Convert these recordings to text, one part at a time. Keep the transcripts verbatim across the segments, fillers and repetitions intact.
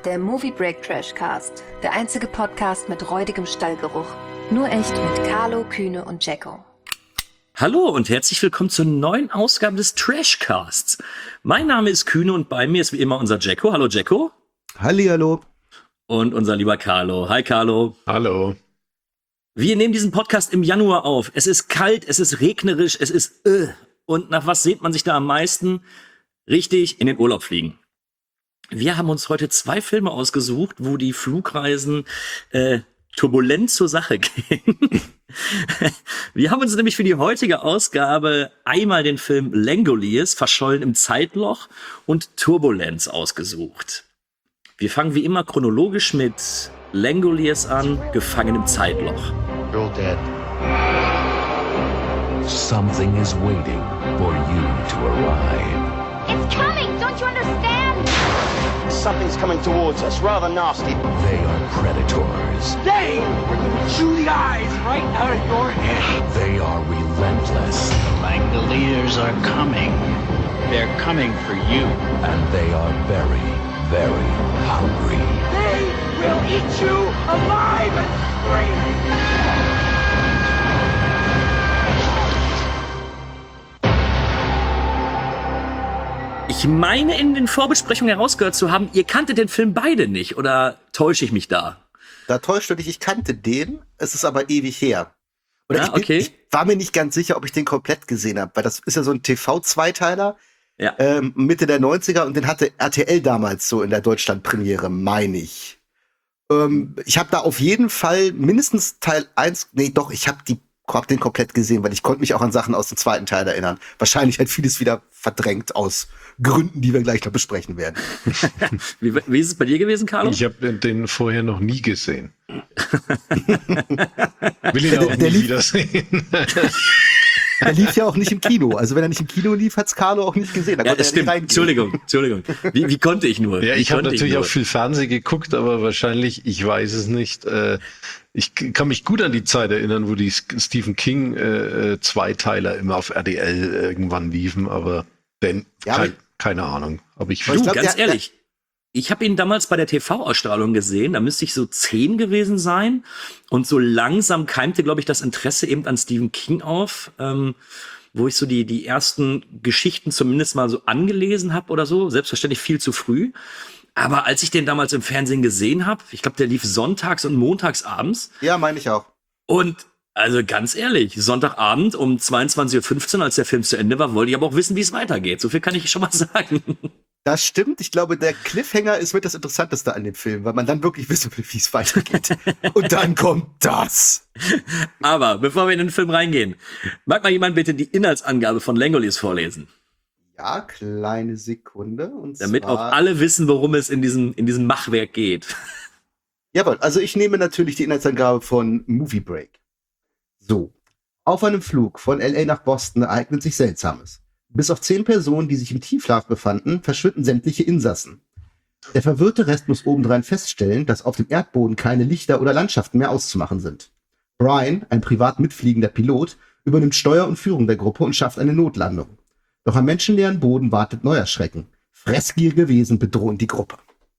Der Movie Break Trashcast. Der einzige Podcast mit räudigem Stallgeruch. Nur echt mit Carlo, Kühne und Jacko. Hallo und herzlich willkommen zur neuen Ausgabe des Trashcasts. Mein Name ist Kühne und bei mir ist wie immer unser Jacko. Hallo Jacko. Hallihallo. Und unser lieber Carlo. Hi Carlo. Hallo. Wir nehmen diesen Podcast im Januar auf. Es ist kalt, es ist regnerisch, es ist äh. Und nach was sehnt man sich da am meisten? Richtig, in den Urlaub fliegen. Wir haben uns heute zwei Filme ausgesucht, wo die Flugreisen äh, turbulent zur Sache gehen. Wir haben uns nämlich für die heutige Ausgabe einmal den Film Langoliers, Verschollen im Zeitloch, und Turbulenz ausgesucht. Wir fangen wie immer chronologisch mit Langoliers an, Gefangen im Zeitloch. You're dead. Something is waiting for you to arrive. It's coming! Don't you understand? Something's coming towards us, rather nasty. They are predators. Today, we're gonna chew the eyes right out of your head. They are relentless. The Langoliers are coming. They're coming for you. And they are very, very hungry. They will eat you alive and scream! Ich meine, in den Vorbesprechungen herausgehört zu haben, ihr kanntet den Film beide nicht, oder täusche ich mich da? Da täuscht du dich, ich kannte den, es ist aber ewig her. Oder Ja, ich, bin, okay. ich war mir nicht ganz sicher, ob ich den komplett gesehen habe, weil das ist ja so ein T V-Zweiteiler, Ja. ähm, Mitte der neunziger, und den hatte R T L damals so in der Deutschland-Premiere, meine ich. Ähm, ich habe da auf jeden Fall mindestens Teil eins, nee doch, ich habe die hab den komplett gesehen, weil ich konnte mich auch an Sachen aus dem zweiten Teil erinnern. Wahrscheinlich hat vieles wieder verdrängt aus Gründen, die wir gleich noch besprechen werden. Wie, wie ist es bei dir gewesen, Carlo? Ich habe den vorher noch nie gesehen. Will ihn auch Der- der nie lief- wiedersehen. Der lief ja auch nicht im Kino. Also wenn er nicht im Kino lief, hat's Carlo auch nicht gesehen. Da Ja, konnte das er nicht stimmt. reingehen. Entschuldigung, Entschuldigung. Wie, wie konnte ich nur? Ja, Wie ich habe konnte natürlich nur? auch viel Fernsehen geguckt, aber wahrscheinlich, ich weiß es nicht. Äh, ich k- kann mich gut an die Zeit erinnern, wo die S- Stephen King äh, äh, Zweiteiler immer auf R T L irgendwann liefen, aber denn, Ja, kein, aber- keine Ahnung. Aber ich Aber ich Du, glaub, ganz der- ehrlich, ich habe ihn damals bei der T V-Ausstrahlung gesehen, da müsste ich so zehn gewesen sein, und so langsam keimte, glaube ich, das Interesse eben an Stephen King auf, ähm, wo ich so die, die ersten Geschichten zumindest mal so angelesen habe oder so, selbstverständlich viel zu früh. Aber als ich den damals im Fernsehen gesehen habe, ich glaube, der lief sonntags und montags abends, Ja, meine ich auch. und also ganz ehrlich, Sonntagabend um zweiundzwanzig Uhr fünfzehn, als der Film zu Ende war, wollte ich aber auch wissen, wie es weitergeht. So viel kann ich schon mal sagen. Das stimmt. Ich glaube, der Cliffhanger ist mit das Interessanteste an dem Film, weil man dann wirklich wissen will, wie es weitergeht. Und dann kommt das. Aber bevor wir in den Film reingehen, mag mal jemand bitte die Inhaltsangabe von Langoliers vorlesen, Ja, kleine Sekunde. Und damit zwar, auch alle wissen, worum es in diesem, in diesem Machwerk geht. Jawohl, also ich nehme natürlich die Inhaltsangabe von Movie Break. So. Auf einem Flug von L A nach Boston ereignet sich Seltsames. Bis auf zehn Personen, die sich im Tiefschlaf befanden, verschwinden sämtliche Insassen. Der verwirrte Rest muss obendrein feststellen, dass auf dem Erdboden keine Lichter oder Landschaften mehr auszumachen sind. Brian, ein privat mitfliegender Pilot, übernimmt Steuer und Führung der Gruppe und schafft eine Notlandung. Doch am menschenleeren Boden wartet neuer Schrecken. Fressgierige Wesen bedrohen die Gruppe.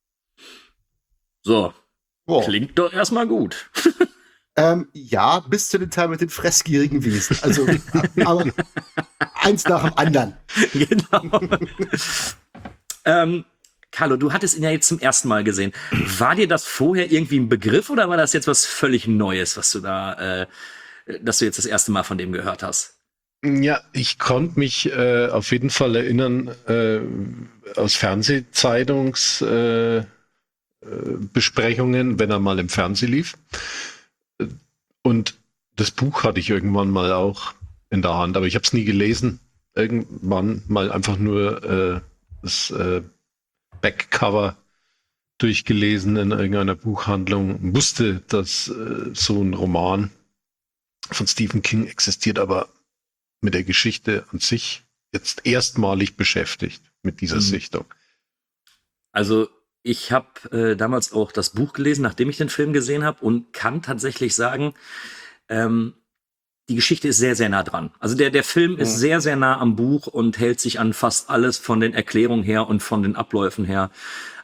So, Wow. klingt doch erstmal gut. Ähm, ja, bis zu dem Teil mit den fressgierigen Wesen. Also, aber eins nach dem anderen. Genau. ähm, Carlo, du hattest ihn ja jetzt zum ersten Mal gesehen. War dir das vorher irgendwie ein Begriff oder war das jetzt was völlig Neues, was du da, äh, dass du jetzt das erste Mal von dem gehört hast? Ja, ich konnte mich äh, auf jeden Fall erinnern äh, aus Fernsehzeitungs äh, äh, Besprechungen, wenn er mal im Fernsehen lief. Und das Buch hatte ich irgendwann mal auch in der Hand, aber ich habe es nie gelesen. Irgendwann mal einfach nur äh, das äh, Backcover durchgelesen in irgendeiner Buchhandlung. Wusste, dass äh, so ein Roman von Stephen King existiert, aber mit der Geschichte an sich jetzt erstmalig beschäftigt mit dieser Mhm. Sichtung. Also ich habe äh, damals auch das Buch gelesen, nachdem ich den Film gesehen habe, und kann tatsächlich sagen, ähm, die Geschichte ist sehr, sehr nah dran. Also der, der Film ist Mhm. sehr, sehr nah am Buch und hält sich an fast alles von den Erklärungen her und von den Abläufen her.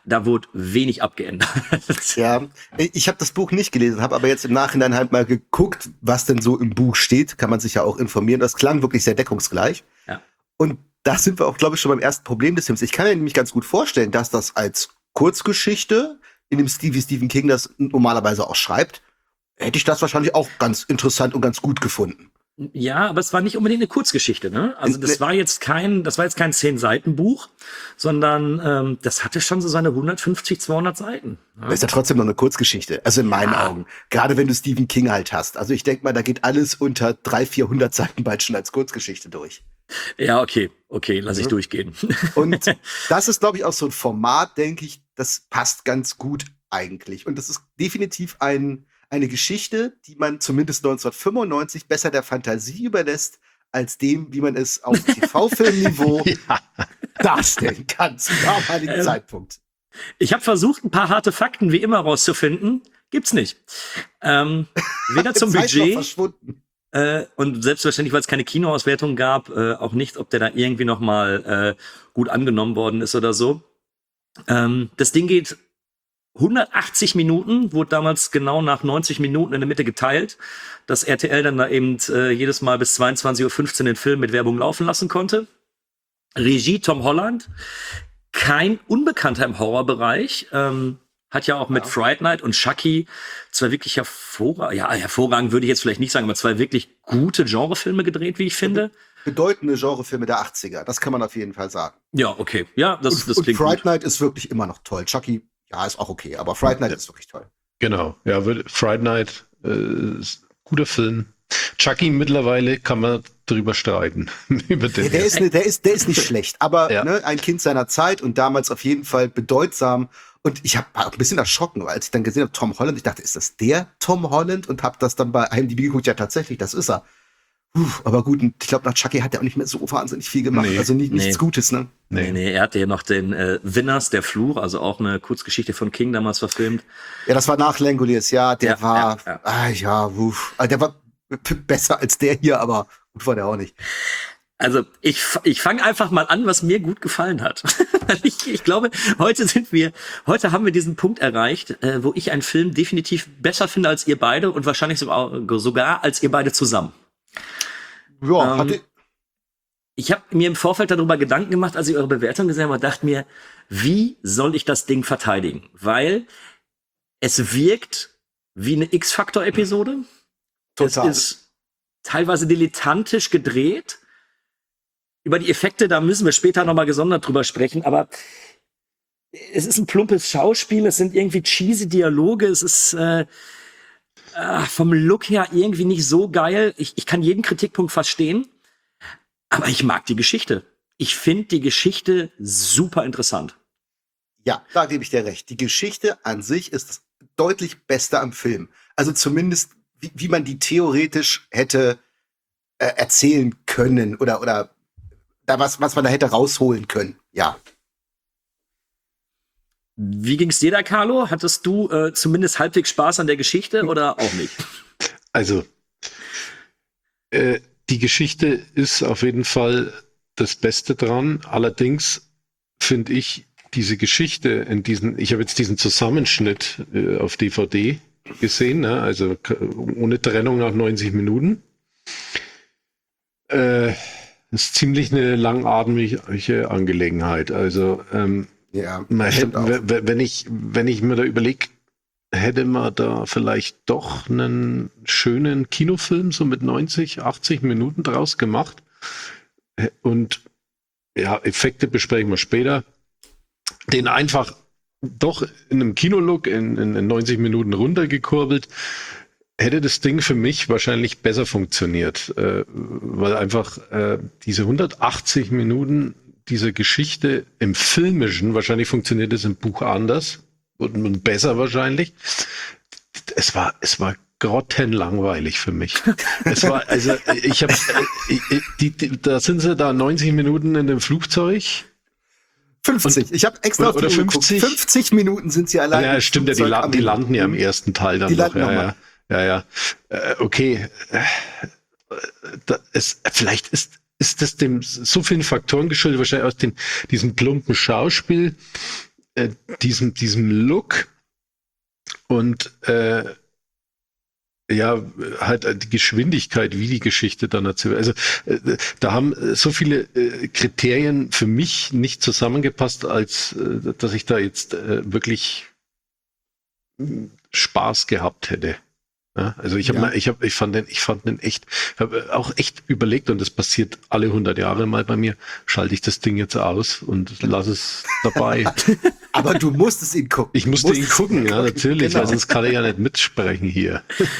da wurde wenig abgeändert. Ja, ich habe das Buch nicht gelesen, habe aber jetzt im Nachhinein halt mal geguckt, was denn so im Buch steht. Kann man sich ja auch informieren. Das klang wirklich sehr deckungsgleich. Ja. Und da sind wir auch, glaube ich, schon beim ersten Problem des Films. Ich kann mir nämlich ganz gut vorstellen, dass das als Kurzgeschichte, in dem Stil, wie Stephen King das normalerweise auch schreibt, hätte ich das wahrscheinlich auch ganz interessant und ganz gut gefunden. Ja, aber es war nicht unbedingt eine Kurzgeschichte, ne? Also das war jetzt kein, das war jetzt kein zehn-Seiten-Buch, sondern ähm, das hatte schon so seine hundertfünfzig, zweihundert Seiten. Ja? Das ist ja trotzdem noch eine Kurzgeschichte, also in meinen Ja. Augen. Gerade wenn du Stephen King halt hast. Also ich denke mal, da geht alles unter dreihundert, vierhundert Seiten bald schon als Kurzgeschichte durch. Ja, okay, okay, lass ich Mhm. durchgehen. Und das ist, glaube ich, auch so ein Format, denke ich, das passt ganz gut eigentlich. Und das ist definitiv ein eine Geschichte, die man zumindest neunzehnhundertfünfundneunzig besser der Fantasie überlässt, als dem, wie man es auf T V-Filmniveau Ja. darstellen kann zum damaligen Ähm, Zeitpunkt. Ich habe versucht, ein paar harte Fakten wie immer rauszufinden. Gibt's nicht. Ähm, weder zum Zeit noch Budget verschwunden. äh, und selbstverständlich, weil es keine Kinoauswertung gab, äh, auch nicht, ob der da irgendwie noch mal äh, gut angenommen worden ist oder so. Ähm, das Ding geht hundertachtzig Minuten, wurde damals genau nach neunzig Minuten in der Mitte geteilt, dass R T L dann da eben äh, jedes Mal bis zweiundzwanzig Uhr fünfzehn den Film mit Werbung laufen lassen konnte. Regie Tom Holland, kein Unbekannter im Horrorbereich, ähm, hat ja auch mit Fright Night und Chucky zwei wirklich hervorragend, ja, hervorragend würde ich jetzt vielleicht nicht sagen, aber zwei wirklich gute Genrefilme gedreht, wie ich finde. Bedeutende Genrefilme der achtziger, das kann man auf jeden Fall sagen. Ja, okay, ja, das, und das und klingt Fright gut. Night ist wirklich immer noch toll. Chucky, ja, ist auch okay, aber Fright Night Ja. ist wirklich toll. Genau, ja, wird- Fright Night äh, ist ein guter Film. Chucky mittlerweile kann man drüber streiten. Über den Ja, der, ist ne, der, ist, der ist nicht schlecht, aber Ja. ne, ein Kind seiner Zeit und damals auf jeden Fall bedeutsam. Und ich hab- war auch ein bisschen erschrocken, weil als ich dann gesehen habe, Tom Holland, ich dachte, ist das der Tom Holland? Und habe das dann bei I M D B geguckt, ja tatsächlich, das ist er. Puh, aber gut, und ich glaube, nach Chucky hat er auch nicht mehr so wahnsinnig viel gemacht. Nee. Also nicht, nichts Nee. Gutes, ne? Nee, nee, er hatte ja noch den äh, Winners, der Fluch, also auch eine Kurzgeschichte von King damals verfilmt. Ja, das war nach Langoliers, ja, der Ja, war, ja, ja. ah, ja, uff, Ah, der war p- besser als der hier, aber gut war der auch nicht. Also ich, f- ich fange einfach mal an, was mir gut gefallen hat. ich, ich glaube, heute sind wir, heute haben wir diesen Punkt erreicht, äh, wo ich einen Film definitiv besser finde als ihr beide und wahrscheinlich sogar, sogar als ihr beide zusammen. Ja, Ähm, hatte, Ich habe mir im Vorfeld darüber Gedanken gemacht, als ich eure Bewertung gesehen habe, und dachte mir, wie soll ich das Ding verteidigen? Weil es wirkt wie eine X-Factor-Episode. total. Es ist teilweise dilettantisch gedreht. Über die Effekte, da müssen wir später noch mal gesondert drüber sprechen, aber es ist ein plumpes Schauspiel, es sind irgendwie cheesy Dialoge, es ist äh, äh, vom Look her irgendwie nicht so geil. Ich, ich kann jeden Kritikpunkt verstehen, aber ich mag die Geschichte. Ich finde die Geschichte super interessant. Ja, da gebe ich dir recht. Die Geschichte an sich ist das deutlich Beste am Film. Also zumindest, wie, wie man die theoretisch hätte äh, erzählen können oder, oder da was, was man da hätte rausholen können. Ja. Wie ging's dir da, Carlo? Hattest du äh, zumindest halbwegs Spaß an der Geschichte oder auch nicht? Also, äh, die Geschichte ist auf jeden Fall das Beste dran. Allerdings finde ich diese Geschichte in diesen, ich habe jetzt diesen Zusammenschnitt äh, auf D V D gesehen, ne? Also k- ohne Trennung nach neunzig Minuten. Äh, ist ziemlich eine langatmige Angelegenheit. Also, ähm, Ja, man das stimmt hätte, auch. w- w- wenn ich, wenn ich mir da überlege, hätte man da vielleicht doch einen schönen Kinofilm so mit neunzig, achtzig Minuten draus gemacht. Und ja, Effekte besprechen wir später. Den einfach doch in einem Kinolook in, in, in neunzig Minuten runtergekurbelt, hätte das Ding für mich wahrscheinlich besser funktioniert, äh, weil einfach äh, diese hundertachtzig Minuten dieser Geschichte im Filmischen, wahrscheinlich funktioniert es im Buch anders und, und besser wahrscheinlich. Es war, es war grottenlangweilig für mich. Es war, also ich habe, die, die, da sind sie da neunzig Minuten in dem Flugzeug. fünfzig. Ich habe extra oder- auf die oder Uhr geguckt. fünfzig? fünfzig Minuten sind sie allein. Ja, im stimmt ja, die, Flugzeug la am die Himmel. landen ja im ersten Teil dann Die noch. landen Ja, noch ja, mal. ja, ja. Äh, okay. Äh, da, es, vielleicht ist, ist das dem so vielen Faktoren geschuldet, wahrscheinlich aus den, diesem plumpen Schauspiel. äh, diesem, diesem Look und äh, ja, halt die Geschwindigkeit, wie die Geschichte dann erzählt. Also äh, da haben so viele äh, Kriterien für mich nicht zusammengepasst, als äh, dass ich da jetzt äh, wirklich Spaß gehabt hätte. Ja, also ich habe, ja. ich habe, ich fand den, ich fand den echt, habe auch echt überlegt, und das passiert alle hundert Jahre mal bei mir. Schalte ich das Ding jetzt aus und lass es dabei. Aber du musstest ihn gucken. Ich musste ihn gucken, ihn ja, gucken. Natürlich, genau. Weil sonst kann er ja nicht mitsprechen hier.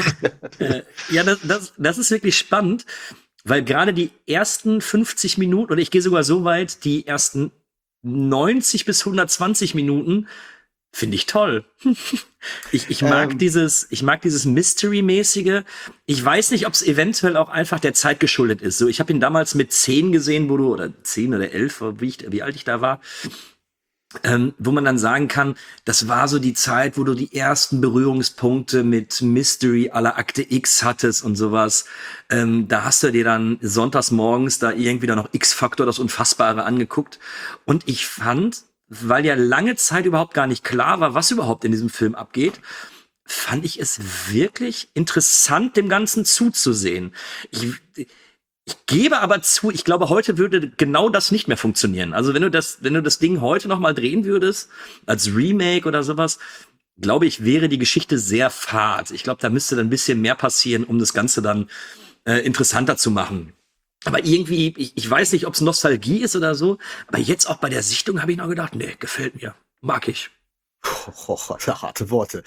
Ja, das, das, das ist wirklich spannend, weil gerade die ersten fünfzig Minuten, oder ich gehe sogar so weit, die ersten neunzig bis hundertzwanzig Minuten finde ich toll. ich, ich mag ähm, dieses, ich mag dieses Mystery-mäßige. Ich weiß nicht, ob es eventuell auch einfach der Zeit geschuldet ist. So, ich habe ihn damals mit zehn gesehen, wo du, oder zehn oder elf, wie, ich, wie alt ich da war, ähm, wo man dann sagen kann, das war so die Zeit, wo du die ersten Berührungspunkte mit Mystery à la Akte X hattest und sowas. Ähm, da hast du dir dann sonntags morgens da irgendwie dann noch X-Faktor, das Unfassbare, angeguckt. Und ich fand, weil ja lange Zeit überhaupt gar nicht klar war, was überhaupt in diesem Film abgeht, fand ich es wirklich interessant, dem Ganzen zuzusehen. Ich, ich gebe aber zu, ich glaube, heute würde genau das nicht mehr funktionieren. Also wenn du das, wenn du das Ding heute noch mal drehen würdest, als Remake oder sowas, glaube ich, wäre die Geschichte sehr fad. Ich glaube, da müsste dann ein bisschen mehr passieren, um das Ganze dann äh, interessanter zu machen. Aber irgendwie, ich, ich weiß nicht, ob es Nostalgie ist oder so, aber jetzt auch bei der Sichtung habe ich noch gedacht, nee, gefällt mir, mag ich. Oh, oh, harte Worte.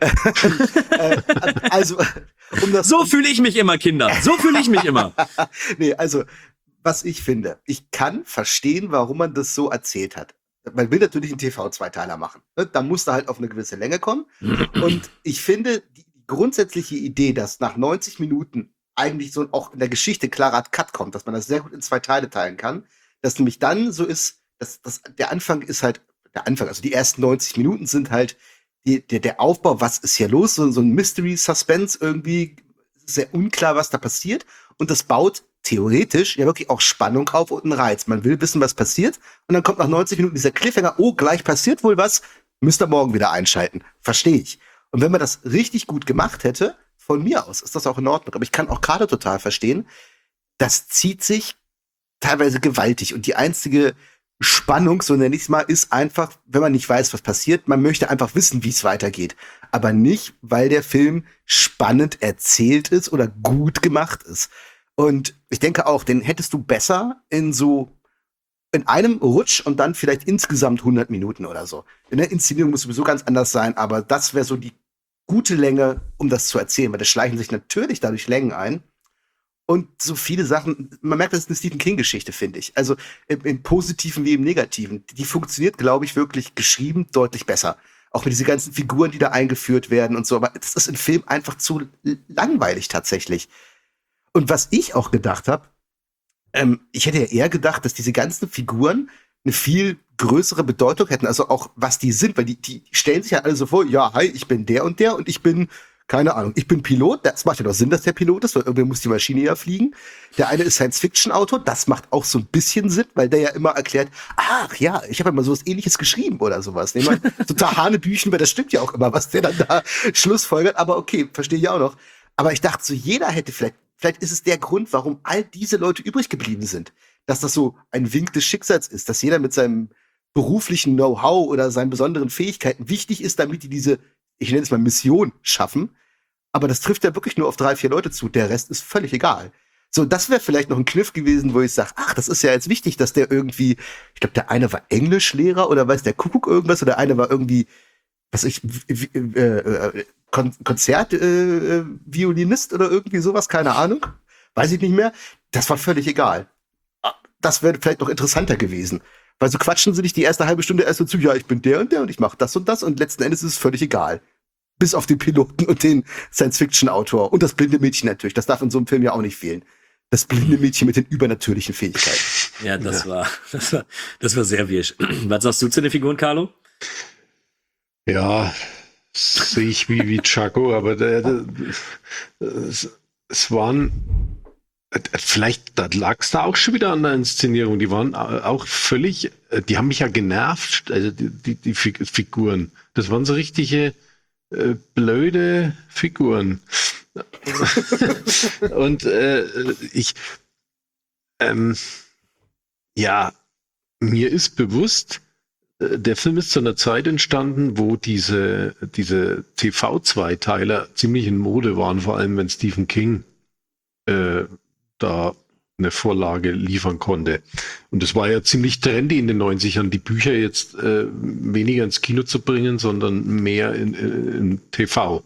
äh, also, um das so fühle ich mich immer, Kinder. So fühle ich mich immer. Nee, also, was ich finde, ich kann verstehen, warum man das so erzählt hat. Man will natürlich einen T V-Zweiteiler machen. Da muss da halt auf eine gewisse Länge kommen. Und ich finde, die grundsätzliche Idee, dass nach neunzig Minuten eigentlich so auch in der Geschichte klarer Cut kommt, dass man das sehr gut in zwei Teile teilen kann, dass nämlich dann so ist, dass, dass der Anfang ist halt, der Anfang, also die ersten neunzig Minuten sind halt die, der, der Aufbau, was ist hier los, so, so ein Mystery-Suspense irgendwie, sehr unklar, was da passiert, und das baut theoretisch ja wirklich auch Spannung auf und einen Reiz. Man will wissen, was passiert, und dann kommt nach neunzig Minuten dieser Cliffhanger, oh, gleich passiert wohl was, müsst ihr morgen wieder einschalten. Verstehe ich. Und wenn man das richtig gut gemacht hätte, von mir aus ist das auch in Ordnung. Aber ich kann auch Carlo total verstehen. Das zieht sich teilweise gewaltig. Und die einzige Spannung, so nenne ich es mal, ist einfach, wenn man nicht weiß, was passiert, man möchte einfach wissen, wie es weitergeht. Aber nicht, weil der Film spannend erzählt ist oder gut gemacht ist. Und ich denke auch, den hättest du besser in so in einem Rutsch und dann vielleicht insgesamt hundert Minuten oder so. In der Inszenierung muss sowieso ganz anders sein, aber das wäre so die gute Länge, um das zu erzählen, weil das schleichen sich natürlich dadurch Längen ein. Und so viele Sachen, man merkt, das ist eine Stephen King-Geschichte, finde ich. Also im, im Positiven wie im Negativen. Die funktioniert, glaube ich, wirklich geschrieben deutlich besser. Auch mit diesen ganzen Figuren, die da eingeführt werden und so. Aber das ist im Film einfach zu langweilig tatsächlich. Und was ich auch gedacht habe, ähm, ich hätte ja eher gedacht, dass diese ganzen Figuren eine viel größere Bedeutung hätten, also auch was die sind, weil die, die stellen sich ja alle so vor, ja, hi, ich bin der und der und ich bin, keine Ahnung, ich bin Pilot, das macht ja doch Sinn, dass der Pilot ist, weil irgendwie muss die Maschine ja fliegen. Der eine ist Science-Fiction-Autor, das macht auch so ein bisschen Sinn, weil der ja immer erklärt, ach ja, ich habe ja mal sowas Ähnliches geschrieben oder sowas. Nee, man, total Hanebüchen, weil das stimmt ja auch immer, was der dann da schlussfolgert, aber okay, verstehe ich auch noch. Aber ich dachte so, jeder hätte vielleicht, vielleicht ist es der Grund, warum all diese Leute übrig geblieben sind. Dass das so ein Wink des Schicksals ist, dass jeder mit seinem beruflichen Know-how oder seinen besonderen Fähigkeiten wichtig ist, damit die diese, ich nenne es mal Mission schaffen. Aber das trifft ja wirklich nur auf drei, vier Leute zu. Der Rest ist völlig egal. So, das wäre vielleicht noch ein Kniff gewesen, wo ich sage, ach, das ist ja jetzt wichtig, dass der irgendwie, ich glaube, der eine war Englischlehrer oder weiß der Kuckuck irgendwas oder der eine war irgendwie, was ich, äh, äh, Kon- Konzertviolinist äh, oder irgendwie sowas, keine Ahnung. Weiß ich nicht mehr. Das war völlig egal. Das wäre vielleicht noch interessanter gewesen. Weil so quatschen sie nicht die erste halbe Stunde erst so zu, ja, ich bin der und der und ich mache das und das und letzten Endes ist es völlig egal. Bis auf den Piloten und den Science-Fiction-Autor. Und das blinde Mädchen natürlich. Das darf in so einem Film ja auch nicht fehlen. Das blinde Mädchen mit den übernatürlichen Fähigkeiten. Ja, das ja. war, das war, das war sehr wirsch. Was sagst du zu den Figuren, Carlo? Ja, sehe ich wie, wie Chaco, aber der, der, es, es waren, Vielleicht da lag es da auch schon wieder an der Inszenierung. Die waren auch völlig, die haben mich ja genervt, also die, die, die Figuren. Das waren so richtige äh, blöde Figuren. Und äh, ich, ähm, ja, mir ist bewusst, äh, der Film ist zu einer Zeit entstanden, wo diese, diese T V-Zweiteiler ziemlich in Mode waren, vor allem wenn Stephen King äh, da eine Vorlage liefern konnte. Und es war ja ziemlich trendy in den neunzigern, die Bücher jetzt äh, weniger ins Kino zu bringen, sondern mehr in, in, in T V.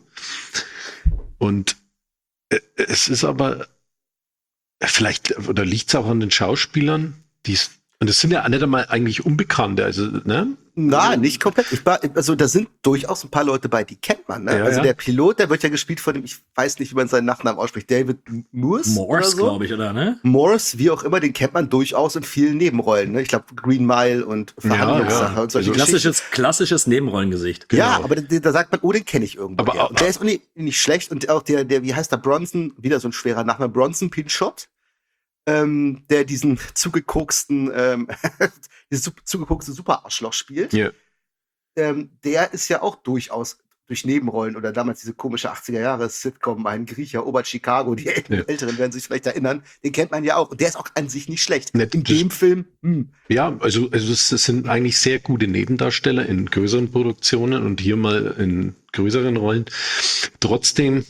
Und äh, es ist aber vielleicht, oder liegt es auch an den Schauspielern, die es, und es sind ja nicht einmal eigentlich Unbekannte, also, ne? Na, nicht komplett. Ich war, also da sind durchaus ein paar Leute bei, die kennt man. Ne? Ja, also ja. der Pilot, der wird ja gespielt von dem, ich weiß nicht, wie man seinen Nachnamen ausspricht, David Morse. Morse, so. glaube ich, oder ne? Morse, wie auch immer, den kennt man durchaus in vielen Nebenrollen. Ne? Ich glaube Green Mile und Verhandlungssache ja. und solche Also Geschichten. klassisches, klassisches Nebenrollengesicht. Ja, Genau. aber da, da sagt man, oh, den kenne ich irgendwo. Aber her. auch- Und der ist auch nicht, nicht schlecht. Und auch der, der, wie heißt der, Bronson, wieder so ein schwerer Nachname, Bronson Pinchot, ähm, der diesen zugekoksten, ähm, dieses su- zugekokste Superarschloch spielt. Ja. Ähm, der ist ja auch durchaus durch Nebenrollen oder damals diese komische achtziger-Jahre-Sitcom, ein Griecher, Ober-Chicago, die Äl- Ja. Älteren werden sich vielleicht erinnern, den kennt man ja auch. Und der ist auch an sich nicht schlecht. Nicht- In das- dem Film, hm. Ja, also, also es es sind eigentlich sehr gute Nebendarsteller in größeren Produktionen und hier mal in größeren Rollen. Trotzdem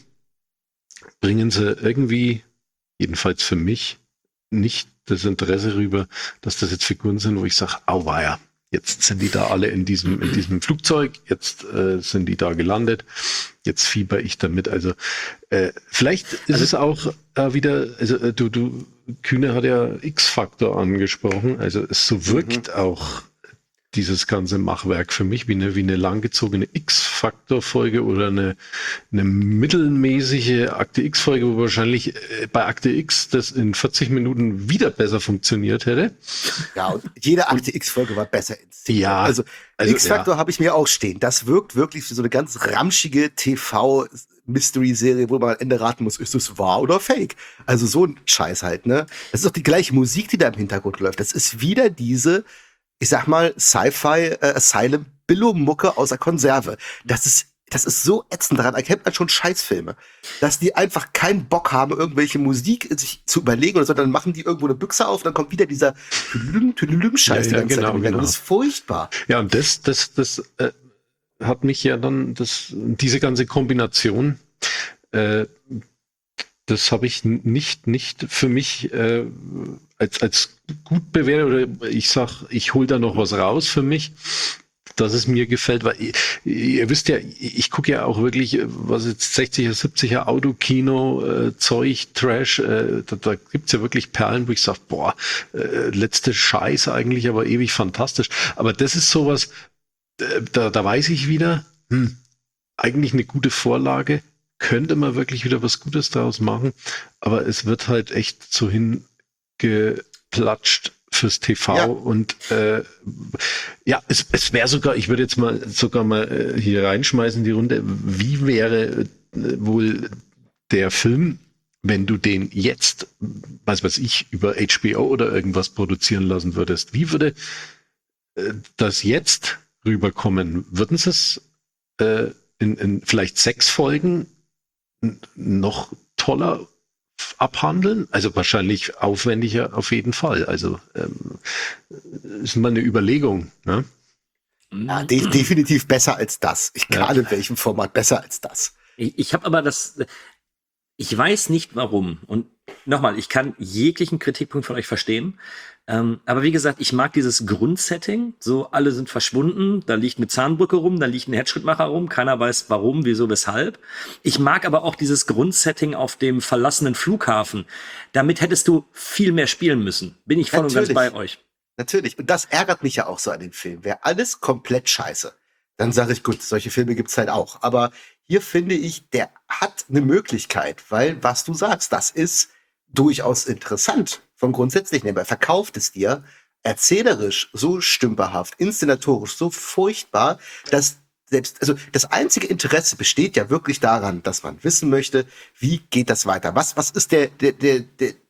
bringen sie irgendwie, jedenfalls für mich, nicht das Interesse rüber, dass das jetzt Figuren sind, wo ich sage, auweia, jetzt sind die da alle in diesem, in diesem Flugzeug, jetzt äh, sind die da gelandet, jetzt fieber ich damit. Also äh, vielleicht ist es auch äh, wieder, also äh, du, du, Kühne hat ja X-Faktor angesprochen, also es so wirkt auch dieses ganze Machwerk für mich wie eine, wie eine langgezogene X-Faktor-Folge oder eine, eine mittelmäßige Akte X-Folge, wo wahrscheinlich äh, bei Akte X das in vierzig Minuten wieder besser funktioniert hätte. Ja, und jede Akte X-Folge war besser inszeniert. Ja, Also, also, X-Factor habe ich mir auch stehen. Das wirkt wirklich wie so eine ganz ramschige T V-Mystery-Serie, wo man am Ende raten muss, ist es wahr oder fake? Also so ein Scheiß halt, ne? Das ist doch die gleiche Musik, die da im Hintergrund läuft. Das ist wieder diese, ich sag mal, Sci-Fi äh, Asylum Billo-Mucke aus der Konserve. Das ist Das ist so ätzend, daran erkennt man schon Scheißfilme. Dass die einfach keinen Bock haben, irgendwelche Musik sich zu überlegen oder so, dann machen die irgendwo eine Büchse auf, dann kommt wieder dieser Tüdelüm-Tüdelüm-Scheiß Ja, die ja, ganze Zeit genau, im Hintergrund. genau. Das ist furchtbar. Ja, und das, das, das äh, hat mich ja dann, das, diese ganze Kombination, äh, das habe ich nicht, nicht für mich äh, als, als gut bewertet, oder ich sag, ich hole da noch was raus für mich, dass es mir gefällt, weil ihr, ihr wisst ja, ich gucke ja auch wirklich, was jetzt sechziger, siebziger Autokino, äh, Zeug, Trash, äh, da, da gibt's ja wirklich Perlen, wo ich sage, boah, äh, letzte Scheiß eigentlich, aber ewig fantastisch. Aber das ist sowas, äh, da, da weiß ich wieder, hm, eigentlich eine gute Vorlage, könnte man wirklich wieder was Gutes daraus machen, aber es wird halt echt so hingeplatscht fürs T V. Ja. Und äh, ja, es, es wäre sogar, ich würde jetzt mal sogar mal äh, hier reinschmeißen die Runde, wie wäre äh, wohl der Film, wenn du den jetzt, was weiß ich, über H B O oder irgendwas produzieren lassen würdest? Wie würde äh, das jetzt rüberkommen? Würden sie es äh, in, in vielleicht sechs Folgen noch toller abhandeln? Also wahrscheinlich aufwendiger auf jeden Fall. Also ähm, ist mal eine Überlegung. Ne? Ja, de- definitiv besser als das. Ich Ja. gerade in welchem Format besser als das. Ich, ich habe aber das, ich weiß nicht warum. Und nochmal, ich kann jeglichen Kritikpunkt von euch verstehen. Ähm, aber wie gesagt, ich mag dieses Grundsetting. So, alle sind verschwunden. Da liegt eine Zahnbrücke rum, da liegt ein Herzschrittmacher rum. Keiner weiß warum, wieso, weshalb. Ich mag aber auch dieses Grundsetting auf dem verlassenen Flughafen. Damit hättest du viel mehr spielen müssen. Bin ich voll und ganz Natürlich. bei euch. Natürlich. Und das ärgert mich ja auch so an den Film. Wäre alles komplett scheiße, dann sage ich, gut, solche Filme gibt's halt auch. Aber hier finde ich, der hat eine Möglichkeit, weil, was du sagst, das ist durchaus interessant vom Grundsätzlichen her. Er verkauft es dir erzählerisch so stümperhaft, inszenatorisch so furchtbar, dass selbst, also das einzige Interesse besteht ja wirklich daran, dass man wissen möchte, wie geht das weiter? Was, was ist der, der, der, der,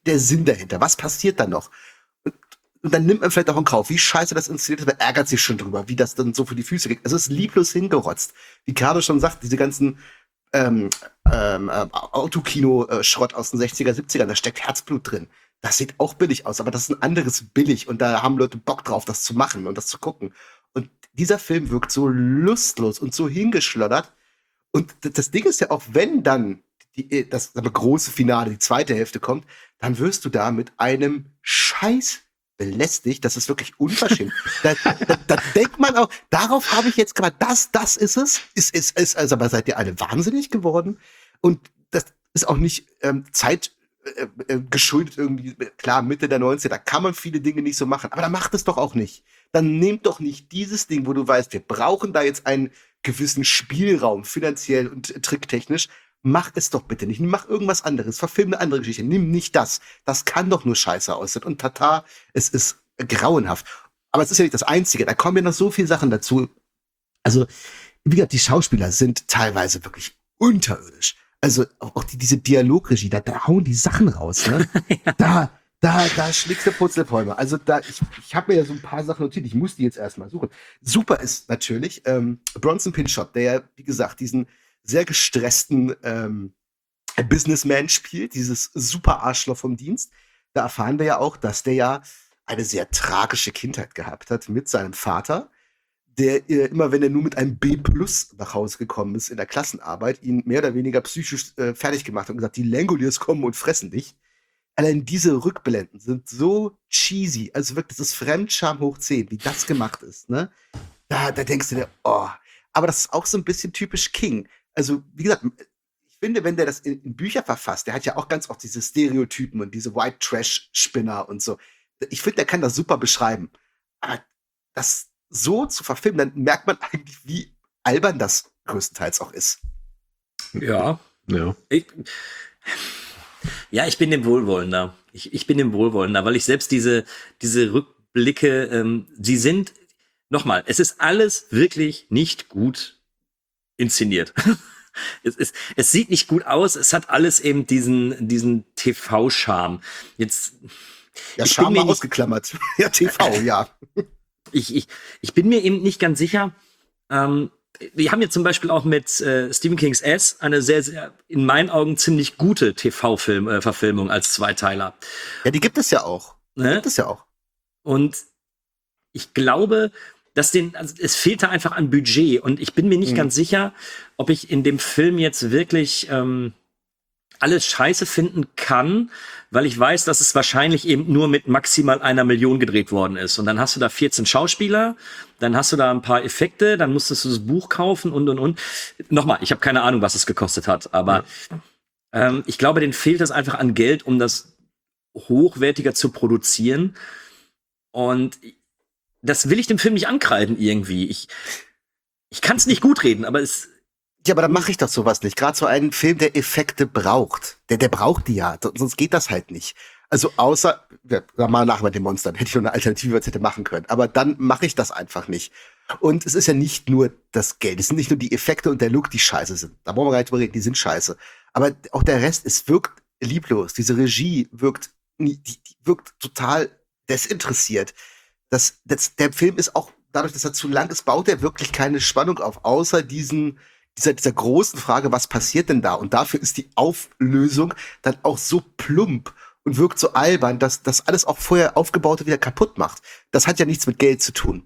der Sinn dahinter? Was passiert dann noch? Und, und dann nimmt man vielleicht auch in Kauf, wie scheiße das inszeniert ist, man ärgert sich schon drüber, wie das dann so für die Füße geht. Also es ist lieblos hingerotzt. Wie Carlo schon sagt, diese ganzen ähm, ähm, Autokino-Schrott aus den sechziger, siebziger, da steckt Herzblut drin. Das sieht auch billig aus, aber das ist ein anderes billig und da haben Leute Bock drauf, das zu machen und das zu gucken. Und dieser Film wirkt so lustlos und so hingeschloddert. Und das Ding ist ja auch, wenn dann die, das, das große Finale, die zweite Hälfte kommt, dann wirst du da mit einem Scheiß belästigt. Das ist wirklich unverschämt. da, da, da denkt man auch, darauf habe ich jetzt gerade, das, das ist es. Ist, ist, ist, also, aber seid ihr alle wahnsinnig geworden? Und das ist auch nicht ähm, Zeit äh, äh, geschuldet irgendwie, klar, Mitte der neunziger, da kann man viele Dinge nicht so machen. Aber dann macht es doch auch nicht. Dann nehmt doch nicht dieses Ding, wo du weißt, wir brauchen da jetzt einen gewissen Spielraum, finanziell und tricktechnisch. Mach es doch bitte nicht. Mach irgendwas anderes. Verfilm eine andere Geschichte. Nimm nicht das. Das kann doch nur scheiße aussehen. Und tata, es ist grauenhaft. Aber es ist ja nicht das Einzige. Da kommen ja noch so viele Sachen dazu. Also, wie gesagt, die Schauspieler sind teilweise wirklich unterirdisch. Also, auch, auch die, diese Dialogregie, da, da hauen die Sachen raus, ne? ja. Da, da, da schlägst du Purzelbäume. Also, da, ich, ich habe mir ja so ein paar Sachen notiert. Ich muss die jetzt erstmal suchen. Super ist natürlich, ähm, Bronson Pinchot, der ja, wie gesagt, diesen sehr gestressten ähm, Businessman spielt, dieses super Arschloch vom Dienst. Da erfahren wir ja auch, dass der ja eine sehr tragische Kindheit gehabt hat mit seinem Vater, der äh, immer, wenn er nur mit einem B plus nach Hause gekommen ist in der Klassenarbeit, ihn mehr oder weniger psychisch äh, fertig gemacht hat und gesagt, die Langoliers kommen und fressen dich. Allein diese Rückblenden sind so cheesy, also wirklich, das ist Fremdscham hoch zehn, wie das gemacht ist, ne? Da, da denkst du dir, oh. Aber das ist auch so ein bisschen typisch King. Also, wie gesagt, ich finde, wenn der das in, in Bücher verfasst, der hat ja auch ganz oft diese Stereotypen und diese White Trash-Spinner und so. Ich finde, der kann das super beschreiben. Aber das so zu verfilmen, dann merkt man eigentlich, wie albern das größtenteils auch ist. Ja. Ja. Ich, ja, ich bin dem Wohlwollender. Ich, ich bin dem Wohlwollender, weil ich selbst diese, diese Rückblicke, ähm, sie sind, nochmal, es ist alles wirklich nicht gut inszeniert. es, ist, es sieht nicht gut aus, es hat alles eben diesen, diesen T V-Charme. Jetzt. Ja, Charme mal ausgeklammert. Ja, T V, ja. Ich, ich, ich bin mir eben nicht ganz sicher. Ähm, wir haben jetzt zum Beispiel auch mit äh, Stephen Kings S eine sehr, sehr, in meinen Augen ziemlich gute T V-Verfilmung äh, als Zweiteiler. Ja, die gibt es ja auch. Die ne? gibt es ja auch. Und ich glaube, dass den, also es fehlte einfach an Budget. Und ich bin mir nicht mhm. ganz sicher, ob ich in dem Film jetzt wirklich ähm, alles scheiße finden kann, weil ich weiß, dass es wahrscheinlich eben nur mit maximal einer Million gedreht worden ist. Und dann hast du da vierzehn Schauspieler, dann hast du da ein paar Effekte, dann musstest du das Buch kaufen und, und, und. Nochmal, ich habe keine Ahnung, was es gekostet hat, aber ja. ähm, ich glaube, denen fehlt es einfach an Geld, um das hochwertiger zu produzieren. Und das will ich dem Film nicht ankreiden irgendwie. Ich, ich kann es nicht gut reden, aber es... Ja, aber dann mache ich doch sowas nicht. Gerade so einen Film, der Effekte braucht. Der, der braucht die ja. Sonst geht das halt nicht. Also außer, ja, mal nach mit den Monstern. Hätte ich noch eine Alternative, was hätte machen können. Aber dann mache ich das einfach nicht. Und es ist ja nicht nur das Geld. Es sind nicht nur die Effekte und der Look, die scheiße sind. Da brauchen wir gar nicht drüber reden. Die sind scheiße. Aber auch der Rest, es wirkt lieblos. Diese Regie wirkt, die, die wirkt total desinteressiert. Das, das, der Film ist auch, dadurch, dass er zu lang ist, baut er wirklich keine Spannung auf. Außer diesen, dieser, dieser großen Frage, was passiert denn da? Und dafür ist die Auflösung dann auch so plump und wirkt so albern, dass das alles auch vorher Aufgebaute wieder kaputt macht. Das hat ja nichts mit Geld zu tun.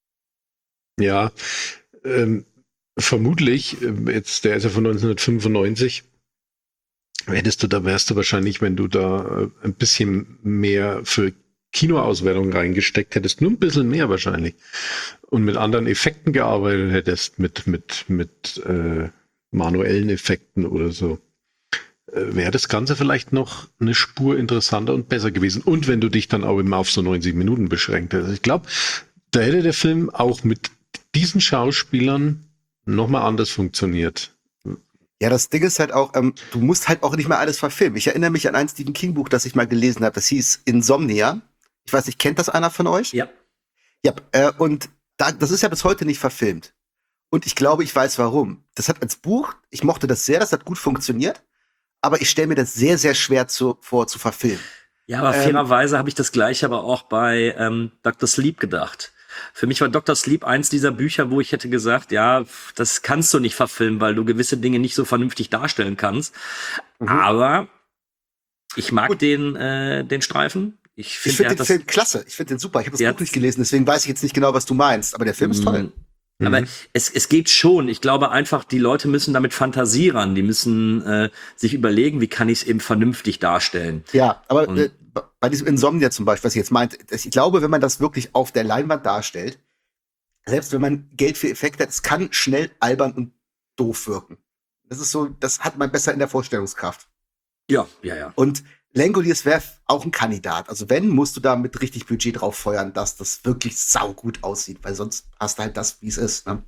Ja, ähm, vermutlich, jetzt, der ist ja von neunzehnhundertfünfundneunzig, hättest du da, wärst du wahrscheinlich, wenn du da ein bisschen mehr für Kinoauswertung reingesteckt hättest, nur ein bisschen mehr wahrscheinlich, und mit anderen Effekten gearbeitet hättest, mit, mit, mit äh, manuellen Effekten oder so, äh, wäre das Ganze vielleicht noch eine Spur interessanter und besser gewesen. Und wenn du dich dann auch immer auf so neunzig Minuten beschränkt hättest. Ich glaube, da hätte der Film auch mit diesen Schauspielern nochmal anders funktioniert. Ja, das Ding ist halt auch, ähm, du musst halt auch nicht mal alles verfilmen. Ich erinnere mich an ein Stephen King Buch, das ich mal gelesen habe. Das hieß Insomnia. Ich weiß nicht, kennt das einer von euch? Ja. Ja, äh, und da, das ist ja bis heute nicht verfilmt. Und ich glaube, ich weiß warum. Das hat als Buch, ich mochte das sehr, das hat gut funktioniert, aber ich stelle mir das sehr, sehr schwer zu, vor zu verfilmen. Ja, aber Ähm, fairerweise habe ich das gleiche aber auch bei ähm, Doktor Sleep gedacht. Für mich war Doktor Sleep eins dieser Bücher, wo ich hätte gesagt, ja, das kannst du nicht verfilmen, weil du gewisse Dinge nicht so vernünftig darstellen kannst. Mhm. Aber ich mag Gut. den äh, den Streifen. Ich Ich finde, finde der den hat Film klasse. Ich finde den super. Ich habe das der Buch nicht gelesen, deswegen weiß ich jetzt nicht genau, was du meinst. Aber der Film ist toll. das. Aber es, es geht schon. Ich glaube einfach, die Leute müssen damit fantasieren. Die müssen äh, sich überlegen, wie kann ich es eben vernünftig darstellen. Ja, aber Und- äh, bei diesem Insomnia zum Beispiel, was ich jetzt meinte, das- ich glaube, wenn man das wirklich auf der Leinwand darstellt, selbst wenn man Geld für Effekte hat, es kann schnell albern und doof wirken. Das ist so, das hat man besser in der Vorstellungskraft. Ja, ja, ja. Und Langoliers wäre auch ein Kandidat. Also wenn, musst du da mit richtig Budget drauf feuern, dass das wirklich saugut aussieht, weil sonst hast du halt das, wie es ist. Ne?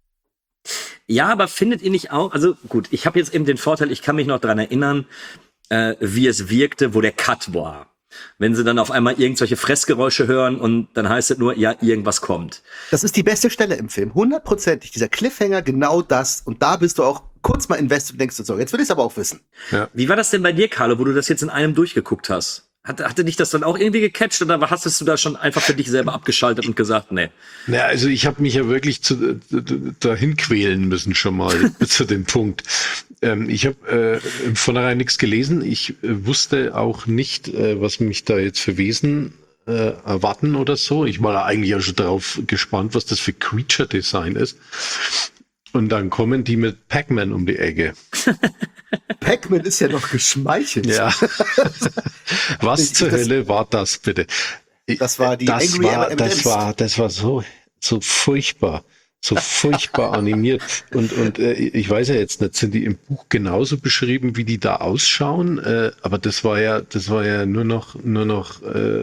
Ja, aber findet ihr nicht auch, also gut, ich habe jetzt eben den Vorteil, ich kann mich noch dran erinnern, äh, wie es wirkte, wo der Cut war. Wenn sie dann auf einmal irgendwelche Fressgeräusche hören und dann heißt es nur, ja, irgendwas kommt. Das ist die beste Stelle im Film. Hundertprozentig. Dieser Cliffhanger, genau das. Und da bist du auch kurz mal invested und denkst du so, jetzt will ich es aber auch wissen. Wie war das denn bei dir, Carlo, wo du das jetzt in einem durchgeguckt hast? Hatte, hatte dich das dann auch irgendwie gecatcht oder hast du da schon einfach für dich selber abgeschaltet und gesagt, nee? Ja, also ich habe mich ja wirklich zu, dahin quälen müssen schon mal zu dem Punkt. Ähm, ich habe äh, im Vornherein nichts gelesen. Ich äh, wusste auch nicht, äh, was mich da jetzt für Wesen äh, erwarten oder so. Ich war da eigentlich auch schon drauf gespannt, was das für Creature-Design ist. Und dann kommen die mit Pac-Man um die Ecke. Pac-Man ist ja noch geschmeichelt. Ja. Was Ich- zur das- Hölle war das bitte? Das war die das Angry war, M and M's. das war, das war so, so furchtbar, so furchtbar animiert. Und, und äh, ich weiß ja jetzt nicht, sind die im Buch genauso beschrieben, wie die da ausschauen? Äh, aber das war ja, das war ja nur noch, nur noch, äh, äh,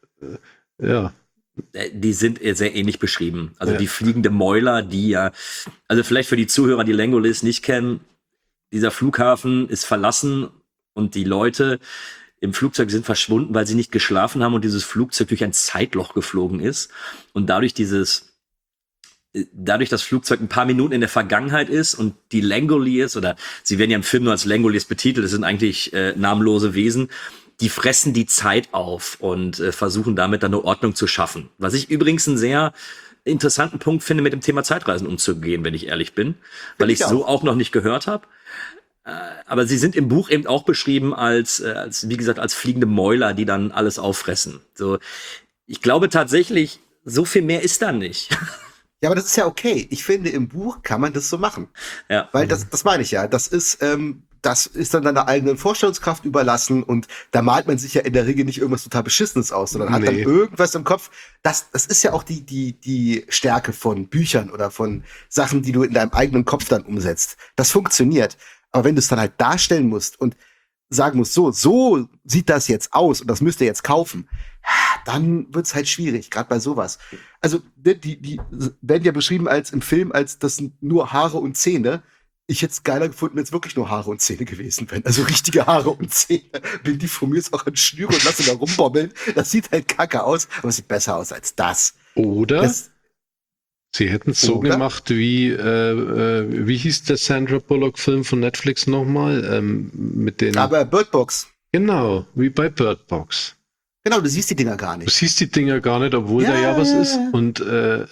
ja. Äh, Die sind sehr ähnlich beschrieben. Also Ja. die fliegende Mäuler, die ja, also vielleicht für die Zuhörer, die Langoliers nicht kennen, dieser Flughafen ist verlassen und die Leute im Flugzeug sind verschwunden, weil sie nicht geschlafen haben und dieses Flugzeug durch ein Zeitloch geflogen ist und dadurch dieses, dadurch das Flugzeug ein paar Minuten in der Vergangenheit ist und die Langoliers, oder sie werden ja im Film nur als Langoliers betitelt, das sind eigentlich äh, namenlose Wesen, die fressen die Zeit auf und äh, versuchen damit dann eine Ordnung zu schaffen. Was ich übrigens einen sehr interessanten Punkt finde, mit dem Thema Zeitreisen umzugehen, wenn ich ehrlich bin, weil ich ich so auch noch nicht gehört habe. Äh, aber sie sind im Buch eben auch beschrieben als, äh, als, wie gesagt, als fliegende Mäuler, die dann alles auffressen. So, ich glaube tatsächlich, so viel mehr ist da nicht. Ja, aber das ist ja okay. Ich finde, im Buch kann man das so machen. Ja. Weil das, das meine ich ja. Das ist, ähm, das ist dann deiner eigenen Vorstellungskraft überlassen und da malt man sich ja in der Regel nicht irgendwas total Beschissenes aus, sondern hat dann Nee. irgendwas im Kopf. Das, das ist ja auch die, die, die Stärke von Büchern oder von Sachen, die du in deinem eigenen Kopf dann umsetzt. Das funktioniert. Aber wenn du es dann halt darstellen musst und sagen musst, so, so sieht das jetzt aus und das müsst ihr jetzt kaufen, dann wird's halt schwierig, gerade bei sowas. Also, die, die, die werden ja beschrieben als im Film, als das sind nur Haare und Zähne. Ich hätte es geiler gefunden, wenn es wirklich nur Haare und Zähne gewesen wären. Also richtige Haare und Zähne. Bin die von mir jetzt auch an Schnüre und lasse da rumbobbeln. Das sieht halt kacke aus, aber es sieht besser aus als das. Oder das sie hätten es so Oder? gemacht wie, äh, äh, wie hieß der Sandra Bullock-Film von Netflix nochmal? Ähm, mit den, aber Bird Box, genau, wie bei Bird Box. genau, du siehst die Dinger gar Du nicht. siehst die Dinger gar nicht, obwohl Ja, da ja was ja, ist. ja. Und äh,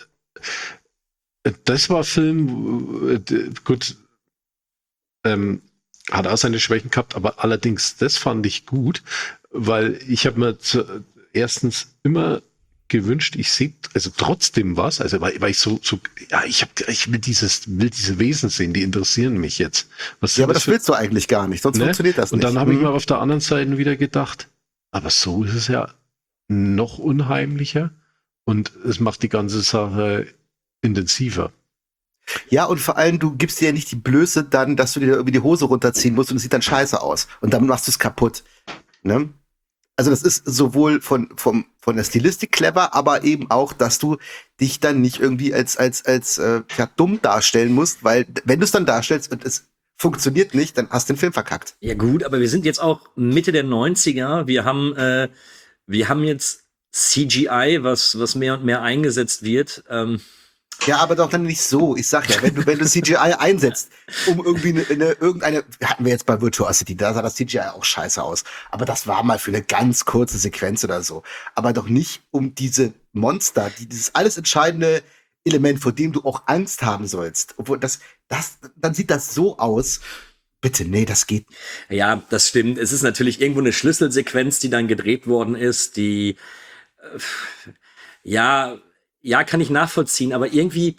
das war Film, äh, d- gut, ähm, hat auch seine Schwächen gehabt, aber allerdings, das fand ich gut, weil ich habe mir zu, erstens immer gewünscht, ich sehe also trotzdem was, also weil, weil ich so, so ja, ich habe, ich will dieses, will diese Wesen sehen, die interessieren mich jetzt. Was Ja, aber sind das für- willst du eigentlich gar nicht, sonst Ne? funktioniert das Und nicht. dann habe ich Mhm. mir auf der anderen Seite wieder gedacht, aber so ist es ja noch unheimlicher und es macht die ganze Sache intensiver. Ja, und vor allem, du gibst dir ja nicht die Blöße dann, dass du dir irgendwie die Hose runterziehen musst und es sieht dann scheiße aus. Und damit machst du es kaputt. Ne? Also das ist sowohl von, vom, von der Stilistik clever, aber eben auch, dass du dich dann nicht irgendwie als, als, als äh, ja, dumm darstellen musst, weil wenn du es dann darstellst und es funktioniert nicht, dann hast du den Film verkackt. Ja gut, aber wir sind jetzt auch Mitte der neunziger. Wir haben, äh, wir haben jetzt C G I, was, was mehr und mehr eingesetzt wird. Ähm, Ja, aber doch dann nicht so. Ich sag ja, wenn du, wenn du C G I einsetzt, um irgendwie eine, eine irgendeine, hatten wir jetzt bei Virtuosity, da sah das C G I auch scheiße aus. Aber das war mal für eine ganz kurze Sequenz oder so. Aber doch nicht um diese Monster, die, dieses alles entscheidende Element, vor dem du auch Angst haben sollst. Obwohl das, das, dann sieht das so aus. Bitte, nee, das geht nicht. Ja, das stimmt. Es ist natürlich irgendwo eine Schlüsselsequenz, die dann gedreht worden ist, die, äh, ja, ja, kann ich nachvollziehen, aber irgendwie,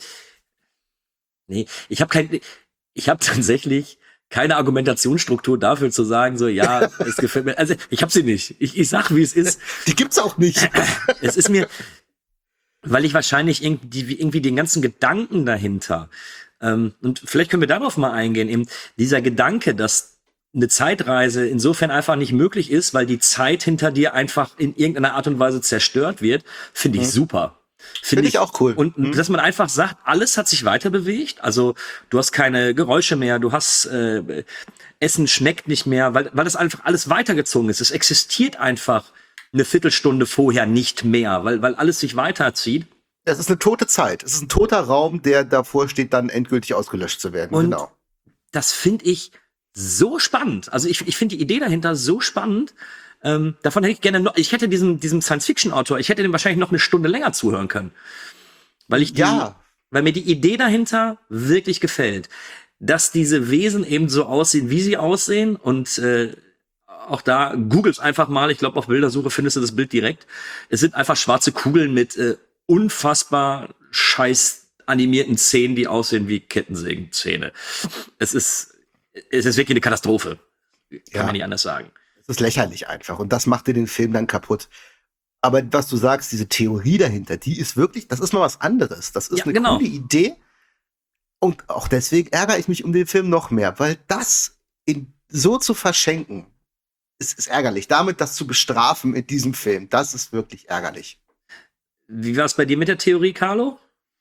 nee, ich habe kein, ich habe tatsächlich keine Argumentationsstruktur dafür zu sagen, so, ja, es gefällt mir, also ich habe sie nicht. Ich, ich sag, wie es ist. Die gibt's auch nicht. Es ist mir, weil ich wahrscheinlich irgendwie, irgendwie den ganzen Gedanken dahinter, ähm, und vielleicht können wir darauf mal eingehen, eben dieser Gedanke, dass eine Zeitreise insofern einfach nicht möglich ist, weil die Zeit hinter dir einfach in irgendeiner Art und Weise zerstört wird, finde ich mhm. super. Finde find ich auch cool. Und mhm. dass man einfach sagt, alles hat sich weiter bewegt. Also du hast keine Geräusche mehr, du hast äh, Essen schmeckt nicht mehr, weil weil das einfach alles weitergezogen ist. Es existiert einfach eine Viertelstunde vorher nicht mehr, weil weil alles sich weiterzieht. Es ist eine tote Zeit. Es ist ein toter Raum, der davor steht, dann endgültig ausgelöscht zu werden. Und genau. Das finde ich so spannend. Also ich ich finde die Idee dahinter so spannend. Ähm, davon hätte ich gerne noch, ich hätte diesem, diesem Science-Fiction-Autor, ich hätte dem wahrscheinlich noch eine Stunde länger zuhören können. Weil ich die, ja. weil mir die Idee dahinter wirklich gefällt. Dass diese Wesen eben so aussehen, wie sie aussehen und, äh, auch da, googles einfach mal, ich glaube auf Bildersuche findest du das Bild direkt. Es sind einfach schwarze Kugeln mit, äh, unfassbar scheiß animierten Zähnen, die aussehen wie Kettensägenzähne. Es ist, es ist wirklich eine Katastrophe. Kann ja. man nicht anders sagen. Das ist lächerlich einfach. Und das macht dir den Film dann kaputt. Aber was du sagst, diese Theorie dahinter, die ist wirklich, das ist mal was anderes. Das ist ja, eine genau. coole Idee. Und auch deswegen ärgere ich mich um den Film noch mehr, weil das in, so zu verschenken, ist, ist ärgerlich. Damit das zu bestrafen in diesem Film, das ist wirklich ärgerlich. Wie war es bei dir mit der Theorie, Carlo?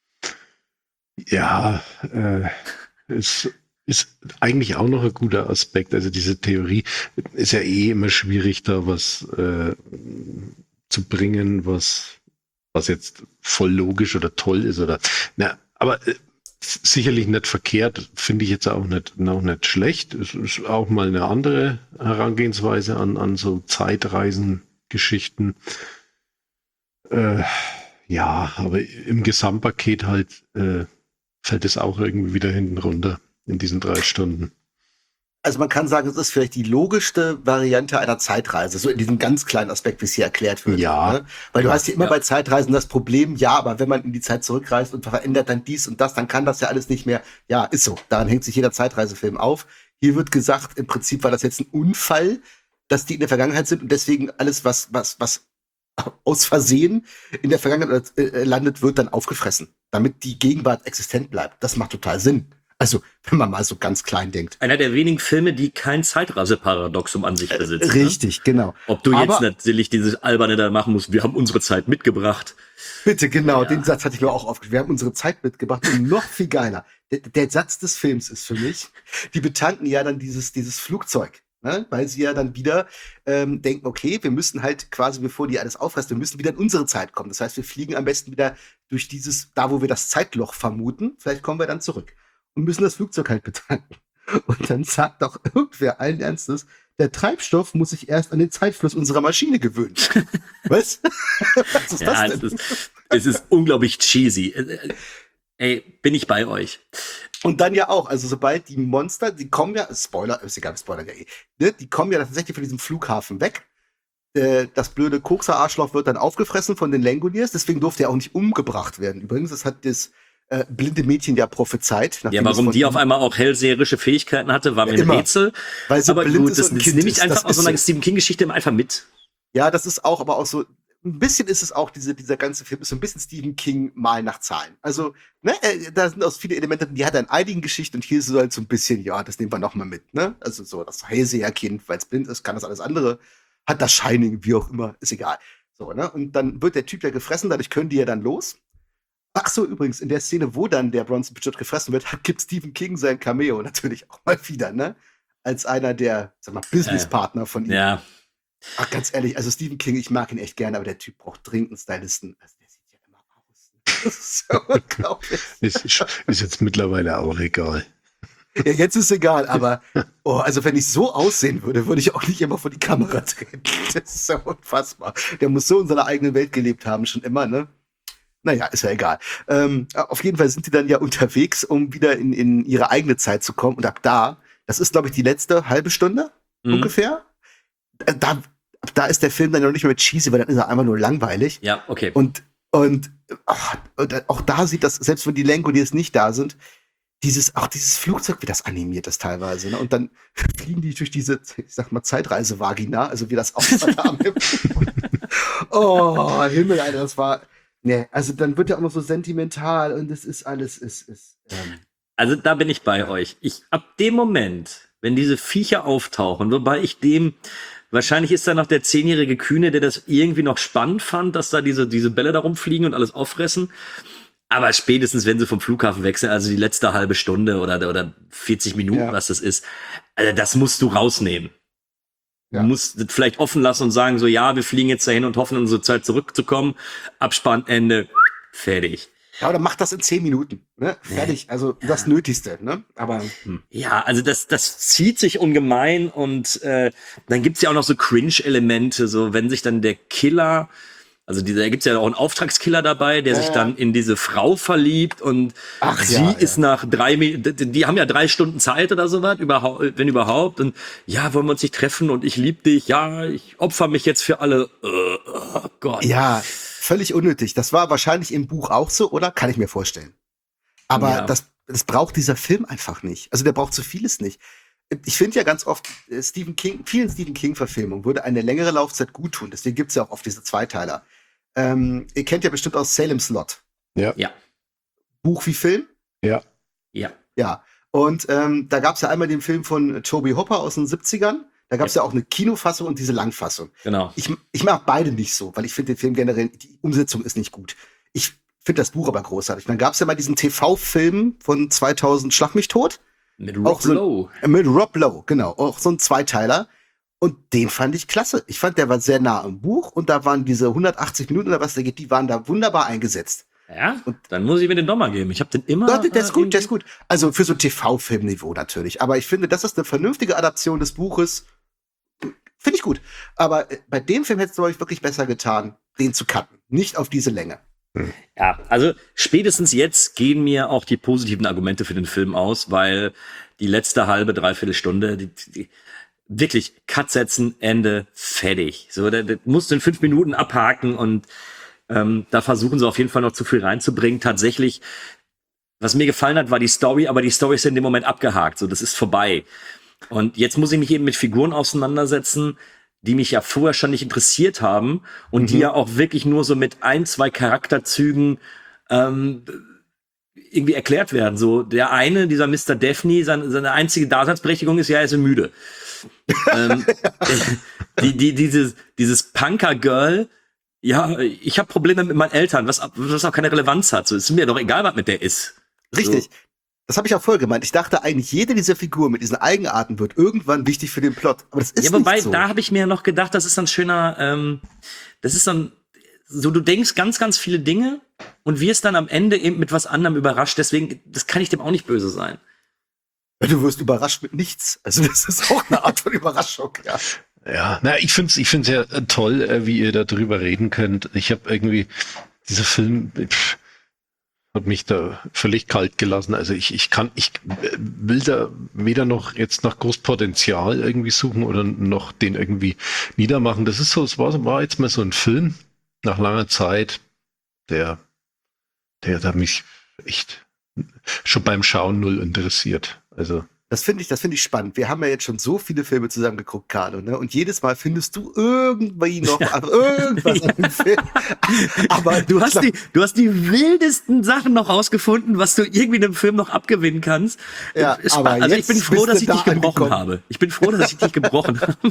Ja, äh, es ist eigentlich auch noch ein guter Aspekt. Also diese Theorie ist ja eh immer schwierig, da was äh, zu bringen, was was jetzt voll logisch oder toll ist oder na, aber äh, sicherlich nicht verkehrt, finde ich jetzt auch nicht auch nicht schlecht. Es ist auch mal eine andere Herangehensweise an an so Zeitreisengeschichten. Äh, ja, aber im Gesamtpaket halt äh, fällt es auch irgendwie wieder hinten runter in diesen drei Stunden. Also man kann sagen, es ist vielleicht die logischste Variante einer Zeitreise, so in diesem ganz kleinen Aspekt, wie es hier erklärt wird. Ja. Ne? Weil du ja, hast ja immer ja. bei Zeitreisen das Problem, ja, aber wenn man in die Zeit zurückreist und verändert dann dies und das, dann kann das ja alles nicht mehr. Ja, ist so. Daran hängt sich jeder Zeitreisefilm auf. Hier wird gesagt, im Prinzip war das jetzt ein Unfall, dass die in der Vergangenheit sind und deswegen alles, was, was, was aus Versehen in der Vergangenheit äh, landet, wird dann aufgefressen, damit die Gegenwart existent bleibt. Das macht total Sinn. Also, wenn man mal so ganz klein denkt. Einer der wenigen Filme, die kein Zeitreiseparadoxum an sich besitzen. Äh, richtig, ne? Genau. Ob du Aber jetzt natürlich dieses Alberne da machen musst, wir haben unsere Zeit mitgebracht. Bitte, genau, ja. Den Satz hatte ich mir auch aufgeschrieben. Wir haben unsere Zeit mitgebracht und noch viel geiler. Der, der Satz des Films ist für mich, die betanken ja dann dieses, dieses Flugzeug. Ne? Weil sie ja dann wieder ähm, denken, okay, wir müssen halt quasi, bevor die alles auffressen, wir müssen wieder in unsere Zeit kommen. Das heißt, wir fliegen am besten wieder durch dieses, da wo wir das Zeitloch vermuten, vielleicht kommen wir dann zurück. Und müssen das Flugzeug halt betanken. Und dann sagt doch irgendwer allen Ernstes, der Treibstoff muss sich erst an den Zeitfluss unserer Maschine gewöhnen. Was? Was ist ja, das denn? Es ist, es ist unglaublich cheesy. Ey, bin ich bei euch. Und dann ja auch, also sobald die Monster, die kommen ja, Spoiler, ist egal, Spoiler, ne? Die kommen ja tatsächlich von diesem Flughafen weg. Äh, das blöde Kokser-Arschloch wird dann aufgefressen von den Langoliers, deswegen durfte er auch nicht umgebracht werden. Übrigens, das hat das äh, blinde Mädchen ja prophezeit. Ja, warum die auf einmal auch hellseherische Fähigkeiten hatte, war mir ja, ein Rätsel. Weil sie aber blind gut, ist das, und ein das Kind nehme ich ist. einfach Das aus so einer ist so. Stephen King-Geschichte einfach mit. Ja, das ist auch, aber auch so, ein bisschen ist es auch, diese, dieser ganze Film ist so ein bisschen Stephen King mal nach Zahlen. Also, ne, äh, da sind auch viele Elemente, die hat er in einigen Geschichten und hier ist es halt so ein bisschen, ja, das nehmen wir noch mal mit, ne? Also so, das Hellseherkind, weil es blind ist, kann das alles andere, hat das Shining, wie auch immer, ist egal. So, ne? Und dann wird der Typ ja gefressen, dadurch können die ja dann los. Ach so, übrigens, in der Szene, wo dann der Bronson Pinchot gefressen wird, gibt Stephen King sein Cameo natürlich auch mal wieder, ne? Als einer der, sag mal, Businesspartner von ihm. Ja. Ach, ganz ehrlich, also Stephen King, ich mag ihn echt gerne, aber der Typ braucht dringend einen Stylisten. Also der sieht ja immer aus. Das ist so unglaublich. Ist, ist jetzt mittlerweile auch egal. Ja, jetzt ist egal, aber oh, also wenn ich so aussehen würde, würde ich auch nicht immer vor die Kamera treten. Das ist so unfassbar. Der muss so in seiner eigenen Welt gelebt haben, schon immer, ne? Naja, ist ja egal. Ähm, auf jeden Fall sind die dann ja unterwegs, um wieder in, in ihre eigene Zeit zu kommen. Und ab da, das ist, glaube ich, die letzte halbe Stunde mhm. ungefähr. Da, ab da ist der Film dann noch nicht mehr cheesy, weil dann ist er einfach nur langweilig. Ja, okay. Und, und, ach, und auch da sieht das, selbst wenn die Lenko, die jetzt nicht da sind, dieses, auch dieses Flugzeug, wie das animiert ist teilweise, ne? Und dann fliegen die durch diese, ich sag mal, Zeitreise-Vagina, also wie das aussah da am Himmel. Oh, Himmel, Alter, das war, ne, also dann wird er auch noch so sentimental und es ist alles, ist, ist, ähm. Also da bin ich bei euch. Ich, ab dem Moment, wenn diese Viecher auftauchen, wobei ich dem, wahrscheinlich ist da noch der zehnjährige Kühne, der das irgendwie noch spannend fand, dass da diese, diese Bälle da rumfliegen und alles auffressen. Aber spätestens, wenn sie vom Flughafen wechseln, also die letzte halbe Stunde oder, oder vierzig Minuten, ja. was das ist, also das musst du rausnehmen. Ja. Du musst das vielleicht offen lassen und sagen so, ja, wir fliegen jetzt dahin und hoffen, in unsere Zeit zurückzukommen. Abspann, Ende, fertig. Ja, oder mach das in zehn Minuten, ne? Fertig, also ja. das Nötigste, ne? Aber hm. ja, also das das zieht sich ungemein und äh, dann gibt's ja auch noch so Cringe-Elemente, so wenn sich dann der Killer, also dieser, da gibt's ja auch einen Auftragskiller dabei, der äh. sich dann in diese Frau verliebt und Ach, sie ja, ist ja. nach drei, die, die haben ja drei Stunden Zeit oder sowas, überhaupt, wenn überhaupt, und ja, wollen wir uns nicht treffen und ich lieb dich, ja, ich opfer mich jetzt für alle, oh Gott. Ja, völlig unnötig. Das war wahrscheinlich im Buch auch so, oder? Kann ich mir vorstellen. Aber ja. das, das braucht dieser Film einfach nicht. Also der braucht so vieles nicht. Ich finde ja ganz oft, Stephen King, vielen Stephen King-Verfilmungen würde eine längere Laufzeit gut tun. Deswegen gibt's ja auch oft diese Zweiteiler. Ähm, ihr kennt ja bestimmt aus Salem's Lot. Ja. ja. Buch wie Film? Ja. Ja. Ja. Und ähm, da gab's ja einmal den Film von Toby Hopper aus den siebzigern. Da gab's ja. ja auch eine Kinofassung und diese Langfassung. Genau. Ich, ich mag beide nicht so, weil ich finde den Film generell, die Umsetzung ist nicht gut. Ich finde das Buch aber großartig. Dann gab's ja mal diesen T V-Film von zweitausend, Schlag mich tot. Mit Rob so, Lowe. Mit Rob Lowe, genau. Auch so ein Zweiteiler. Und den fand ich klasse. Ich fand, der war sehr nah am Buch und da waren diese hundertachtzig Minuten oder was da geht, die waren da wunderbar eingesetzt. Ja, und dann muss ich mir den doch mal geben. Ich habe den immer. Ja, der ist gut, der ist gut. Also für so T V-Filmniveau natürlich. Aber ich finde, das ist eine vernünftige Adaption des Buches. Finde ich gut. Aber bei dem Film hätte es, glaube ich, wirklich besser getan, den zu cutten. Nicht auf diese Länge. Ja, also spätestens jetzt gehen mir auch die positiven Argumente für den Film aus, weil die letzte halbe, dreiviertel Stunde, die, die, wirklich Cut setzen, Ende, fertig. So, da, da musst du in fünf Minuten abhaken und ähm, da versuchen sie auf jeden Fall noch zu viel reinzubringen. Tatsächlich, was mir gefallen hat, war die Story, aber die Story ist in dem Moment abgehakt. So, das ist vorbei. Und jetzt muss ich mich eben mit Figuren auseinandersetzen, die mich ja vorher schon nicht interessiert haben und mhm. die ja auch wirklich nur so mit ein, zwei Charakterzügen ähm, irgendwie erklärt werden. So der eine, dieser Mister Daphne, seine, seine einzige Daseinsberechtigung ist, ja, er ist müde. ähm, die, die, dieses, dieses Punker-Girl, ja, ich habe Probleme mit meinen Eltern, was, was auch keine Relevanz hat. So, ist mir doch egal, was mit der ist. Richtig. So. Das habe ich auch voll gemeint. Ich dachte eigentlich, jede dieser Figuren mit diesen Eigenarten wird irgendwann wichtig für den Plot. Aber das ist ja, wobei, nicht so. Da habe ich mir noch gedacht, das ist ein schöner, ähm, das ist so ein, so du denkst ganz, ganz viele Dinge und wirst dann am Ende eben mit was anderem überrascht. Deswegen, das kann ich dem auch nicht böse sein. Du wirst überrascht mit nichts. Also das ist auch eine Art von Überraschung, ja. Ja, na, ich find's, ich find's ja toll, wie ihr da drüber reden könnt. Ich habe irgendwie, dieser Film, pff, hat mich da völlig kalt gelassen. Also ich, ich kann, ich will da weder noch jetzt nach Großpotenzial irgendwie suchen oder noch den irgendwie niedermachen. Das ist so, es war, war jetzt mal so ein Film nach langer Zeit, der, der da mich echt schon beim Schauen null interessiert. Also. Das finde ich, das finde ich spannend. Wir haben ja jetzt schon so viele Filme zusammen geguckt, Carlo, ne? Und jedes Mal findest du irgendwie noch ja. irgendwas an dem Film. Aber du hast die, du hast die wildesten Sachen noch rausgefunden, was du irgendwie in einem Film noch abgewinnen kannst. Ja, aber also ich bin froh, dass ich da dich gebrochen angekommen. habe. Ich bin froh, dass ich dich gebrochen habe.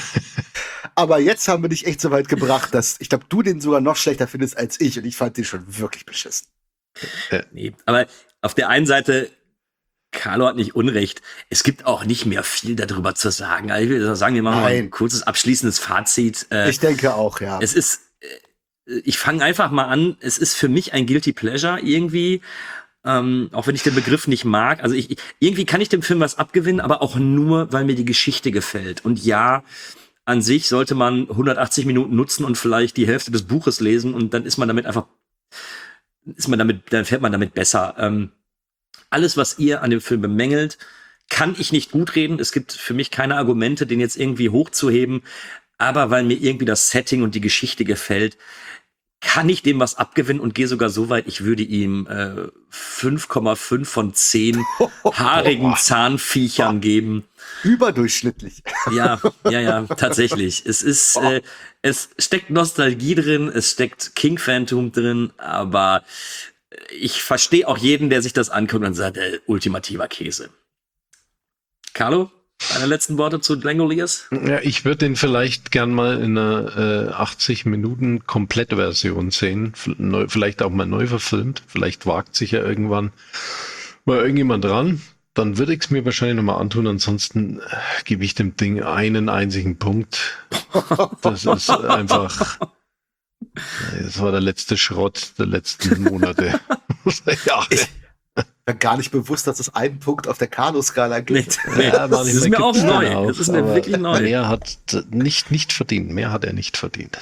Aber jetzt haben wir dich echt so weit gebracht, dass ich glaube, du den sogar noch schlechter findest als ich. Und ich fand den schon wirklich beschissen. Äh, nee, aber auf der einen Seite, Carlo hat nicht Unrecht. Es gibt auch nicht mehr viel darüber zu sagen. Also ich will sagen, wir machen Nein. mal ein kurzes abschließendes Fazit. Ich denke auch, ja. Es ist, ich fange einfach mal an. Es ist für mich ein Guilty Pleasure irgendwie. Ähm, auch wenn ich den Begriff nicht mag. Also ich, ich, irgendwie kann ich dem Film was abgewinnen, aber auch nur, weil mir die Geschichte gefällt. Und ja, an sich sollte man hundertachtzig Minuten nutzen und vielleicht die Hälfte des Buches lesen und dann ist man damit einfach, ist man damit, dann fährt man damit besser. Ähm, alles, was ihr an dem Film bemängelt, kann ich nicht gut reden. Es gibt für mich keine Argumente, den jetzt irgendwie hochzuheben. Aber weil mir irgendwie das Setting und die Geschichte gefällt, kann ich dem was abgewinnen und gehe sogar so weit, ich würde ihm äh, fünf Komma fünf von zehn haarigen Zahnviechern geben. Überdurchschnittlich. Ja, ja, ja, tatsächlich. Es ist, äh, es steckt Nostalgie drin, es steckt King Phantom drin, aber ich verstehe auch jeden, der sich das anguckt und sagt, äh, ultimativer Käse. Carlo? Deine letzten Worte zu Langoliers? Ja, ich würde den vielleicht gern mal in einer äh, achtzig Minuten Komplettversion sehen. Neu, vielleicht auch mal neu verfilmt. Vielleicht wagt sich ja irgendwann mal irgendjemand dran. Dann würde ich es mir wahrscheinlich nochmal antun. Ansonsten äh, gebe ich dem Ding einen einzigen Punkt. Das ist einfach... Das war der letzte Schrott der letzten Monate. Jahre. Ich war gar nicht bewusst, dass es einen Punkt auf der Carlo-Skala gibt. Nee, nee. Ja, das ist mir auch neu. Auf, das ist mir wirklich neu. Mehr hat nicht, nicht verdient. Mehr hat er nicht verdient.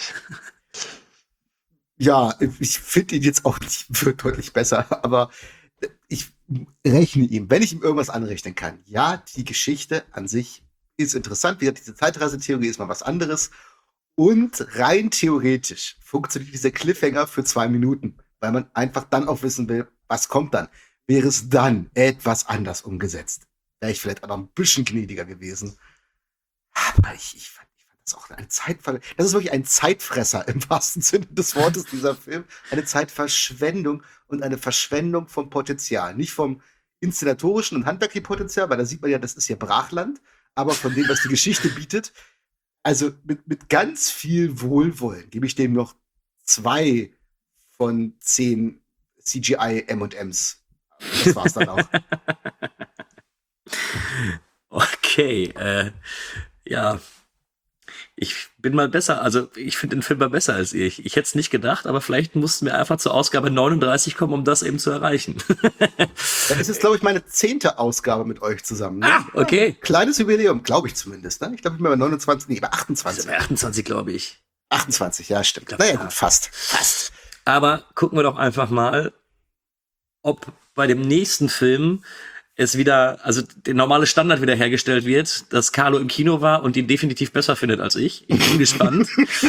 Ja, ich finde ihn jetzt auch nicht deutlich besser, aber ich rechne ihm, wenn ich ihm irgendwas anrechnen kann. Ja, die Geschichte an sich ist interessant. Wie gesagt, diese Zeitreisetheorie ist mal was anderes. Und rein theoretisch funktioniert dieser Cliffhanger für zwei Minuten, weil man einfach dann auch wissen will, was kommt dann. Wäre es dann etwas anders umgesetzt, wäre ich vielleicht auch noch ein bisschen gnädiger gewesen. Aber ich, ich, fand, ich fand das auch eine Zeitver... Das ist wirklich ein Zeitfresser im wahrsten Sinne des Wortes, dieser Film. Eine Zeitverschwendung und eine Verschwendung vom Potenzial. Nicht vom inszenatorischen und handwerklichen Potenzial, weil da sieht man ja, das ist ja Brachland, aber von dem, was die Geschichte bietet. Also mit, mit ganz viel Wohlwollen gebe ich dem noch zwei von zehn C G I M und M's. Das war's dann auch. Okay, äh, ja. Ich bin mal besser, also ich finde den Film mal besser als ihr. Ich, ich hätte es nicht gedacht, aber vielleicht mussten wir einfach zur Ausgabe neununddreißig kommen, um das eben zu erreichen. Das ist jetzt, glaube ich, meine zehnte Ausgabe mit euch zusammen. Ne? Ah, okay. Ja, kleines Jubiläum, glaube ich zumindest. Ne? Ich glaube, ich bin bei neunundzwanzig, nee, bei achtundzwanzig. Also bei achtundzwanzig, glaube ich. achtundzwanzig, ja, stimmt. Glaub, naja, ja. gut, fast. Fast. Aber gucken wir doch einfach mal, ob bei dem nächsten Film es wieder, also der normale Standard wieder hergestellt wird, dass Carlo im Kino war und ihn definitiv besser findet als ich. Ich bin gespannt.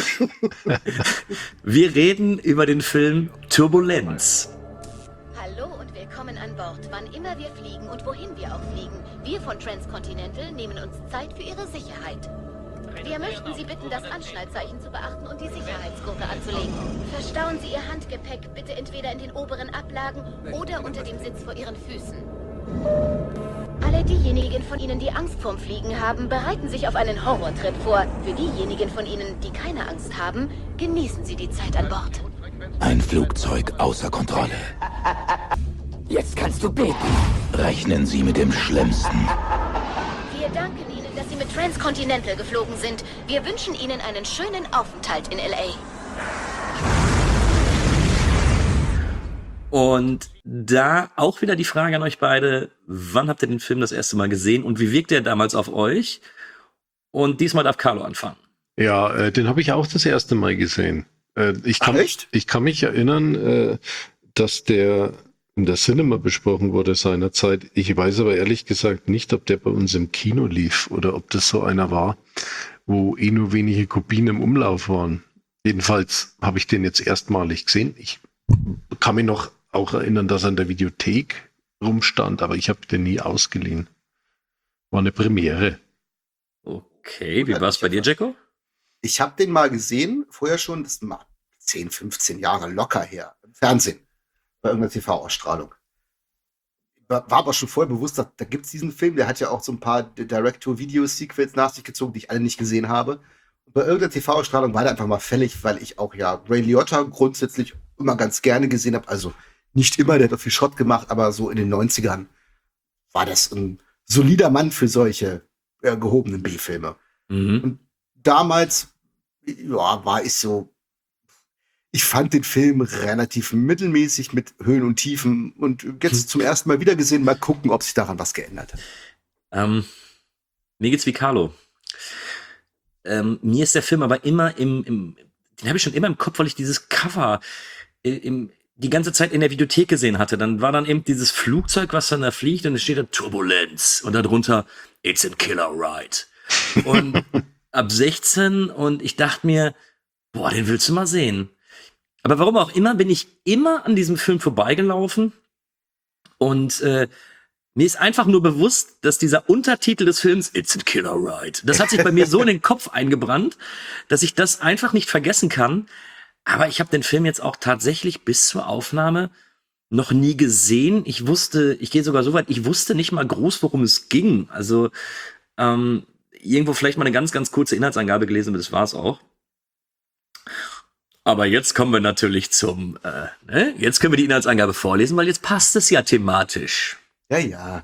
Wir reden über den Film Turbulenz. Hallo und willkommen an Bord, wann immer wir fliegen und wohin wir auch fliegen. Wir von Transcontinental nehmen uns Zeit für Ihre Sicherheit. Wir möchten Sie bitten, das Anschnallzeichen zu beachten und die Sicherheitsgurte anzulegen. Verstauen Sie Ihr Handgepäck bitte entweder in den oberen Ablagen oder unter dem Sitz vor Ihren Füßen. Alle diejenigen von Ihnen, die Angst vorm Fliegen haben, bereiten sich auf einen Horrortrip vor. Für diejenigen von Ihnen, die keine Angst haben, genießen Sie die Zeit an Bord. Ein Flugzeug außer Kontrolle. Jetzt kannst du beten. Rechnen Sie mit dem Schlimmsten. Wir danken Ihnen, dass Sie mit Transcontinental geflogen sind. Wir wünschen Ihnen einen schönen Aufenthalt in L A. Und da auch wieder die Frage an euch beide, wann habt ihr den Film das erste Mal gesehen und wie wirkt der damals auf euch? Und diesmal darf Carlo anfangen. Ja, äh, den habe ich auch das erste Mal gesehen. Äh, ich, kann, Ach, echt? ich kann mich erinnern, äh, dass der in der Cinema besprochen wurde seinerzeit. Ich weiß aber ehrlich gesagt nicht, ob der bei uns im Kino lief oder ob das so einer war, wo eh nur wenige Kopien im Umlauf waren. Jedenfalls habe ich den jetzt erstmalig gesehen. Ich kann mich noch auch erinnern, dass er in der Videothek rumstand, aber ich habe den nie ausgeliehen. War eine Premiere. Okay, wie war es bei dir, Jacko? Ich habe den mal gesehen, vorher schon, das ist mal zehn, fünfzehn Jahre locker her, im Fernsehen, bei irgendeiner T V-Ausstrahlung. War, war aber schon vorher bewusst, dass, da gibt es diesen Film, der hat ja auch so ein paar Direct-to-Video-Sequels nach sich gezogen, die ich alle nicht gesehen habe. Und bei irgendeiner T V-Ausstrahlung war der einfach mal fällig, weil ich auch ja Ray Liotta grundsätzlich immer ganz gerne gesehen habe. Also nicht immer, der hat auch viel Schrott gemacht, aber so in den neunzigern war das ein solider Mann für solche äh, gehobenen B-Filme. Mhm. Und damals, ja, war ich so, ich fand den Film relativ mittelmäßig mit Höhen und Tiefen und jetzt zum ersten Mal wieder gesehen, mal gucken, ob sich daran was geändert hat. Ähm, mir geht's wie Carlo. Ähm, mir ist der Film aber immer im, im den habe ich schon immer im Kopf, weil ich dieses Cover äh, im, die ganze Zeit in der Videothek gesehen hatte. Dann war dann eben dieses Flugzeug, was dann da fliegt und es steht da Turbulenz und darunter It's a Killer Ride. Und ab sechzehn und ich dachte mir, boah, den willst du mal sehen. Aber warum auch immer, bin ich immer an diesem Film vorbeigelaufen und äh, mir ist einfach nur bewusst, dass dieser Untertitel des Films It's a Killer Ride, das hat sich bei mir so in den Kopf eingebrannt, dass ich das einfach nicht vergessen kann. Aber ich habe den Film jetzt auch tatsächlich bis zur Aufnahme noch nie gesehen. Ich wusste, ich gehe sogar so weit, ich wusste nicht mal groß, worum es ging. Also ähm, irgendwo vielleicht mal eine ganz, ganz kurze Inhaltsangabe gelesen, aber das war's auch. Aber jetzt kommen wir natürlich zum, äh, ne? Jetzt können wir die Inhaltsangabe vorlesen, weil jetzt passt es ja thematisch. Ja, ja.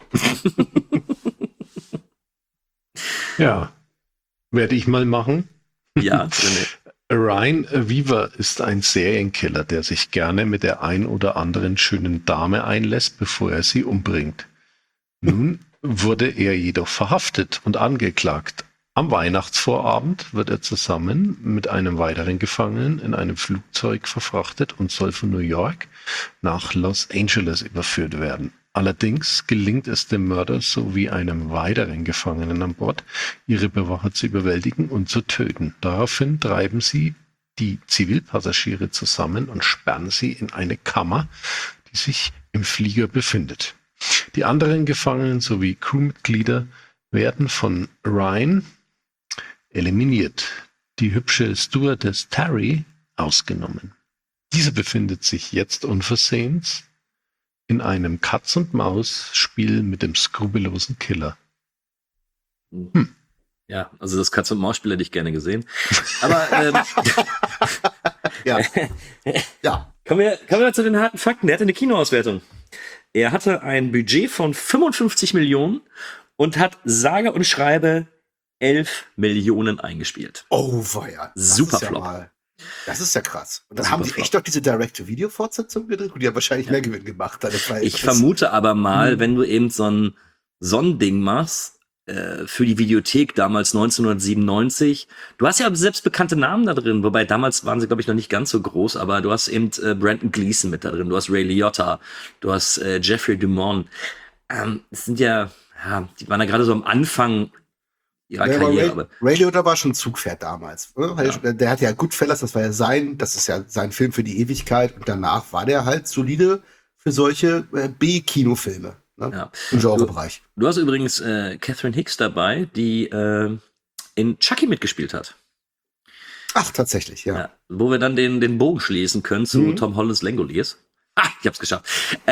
Ja, werde ich mal machen. Ja, Ryan Weaver ist ein Serienkiller, der sich gerne mit der ein oder anderen schönen Dame einlässt, bevor er sie umbringt. Nun wurde er jedoch verhaftet und angeklagt. Am Weihnachtsvorabend wird er zusammen mit einem weiteren Gefangenen in einem Flugzeug verfrachtet und soll von New York nach Los Angeles überführt werden. Allerdings gelingt es dem Mörder sowie einem weiteren Gefangenen an Bord, ihre Bewacher zu überwältigen und zu töten. Daraufhin treiben sie die Zivilpassagiere zusammen und sperren sie in eine Kammer, die sich im Flieger befindet. Die anderen Gefangenen sowie Crewmitglieder werden von Ryan eliminiert. Die hübsche Stewardess Terry ausgenommen. Diese befindet sich jetzt unversehens in einem Katz-und-Maus-Spiel mit dem skrupellosen Killer. Hm. Ja, also das Katz-und-Maus-Spiel hätte ich gerne gesehen. Aber ähm, ja. ja. Kommen wir, kommen wir zu den harten Fakten. Der hatte eine Kinoauswertung. Er hatte ein Budget von fünfundfünfzig Millionen und hat sage und schreibe elf Millionen eingespielt. Oh, weia. Super ja Flop. Mal, das ist ja krass. Und dann Super haben die Flop. echt doch diese Direct-to-Video-Fortsetzung gedreht und die haben wahrscheinlich ja. mehr Gewinn gemacht. Das war ich vermute aber mal, hm. wenn du eben so ein, so ein Ding machst, äh, für die Videothek damals neunzehnhundertsiebenundneunzig, du hast ja selbst bekannte Namen da drin, wobei damals waren sie, glaube ich, noch nicht ganz so groß, aber du hast eben äh, Brandon Gleeson mit da drin, du hast Ray Liotta, du hast äh, Jeffrey Dumont. Ähm, das sind ja, ja, die waren ja gerade so am Anfang ihrer ja, Karriere. Ray, Ray Liotta war schon Zugpferd damals. Ja. Der hat ja Goodfellas, das war ja sein, das ist ja sein Film für die Ewigkeit und danach war der halt solide für solche äh, B-Kinofilme. Ne? Ja. Im Genrebereich. Du, du hast übrigens äh, Catherine Hicks dabei, die äh, in Chucky mitgespielt hat. Ach, tatsächlich, ja. ja. Wo wir dann den, den Bogen schließen können zu mhm. Tom Hollands Langoliers. Ah, ich hab's geschafft.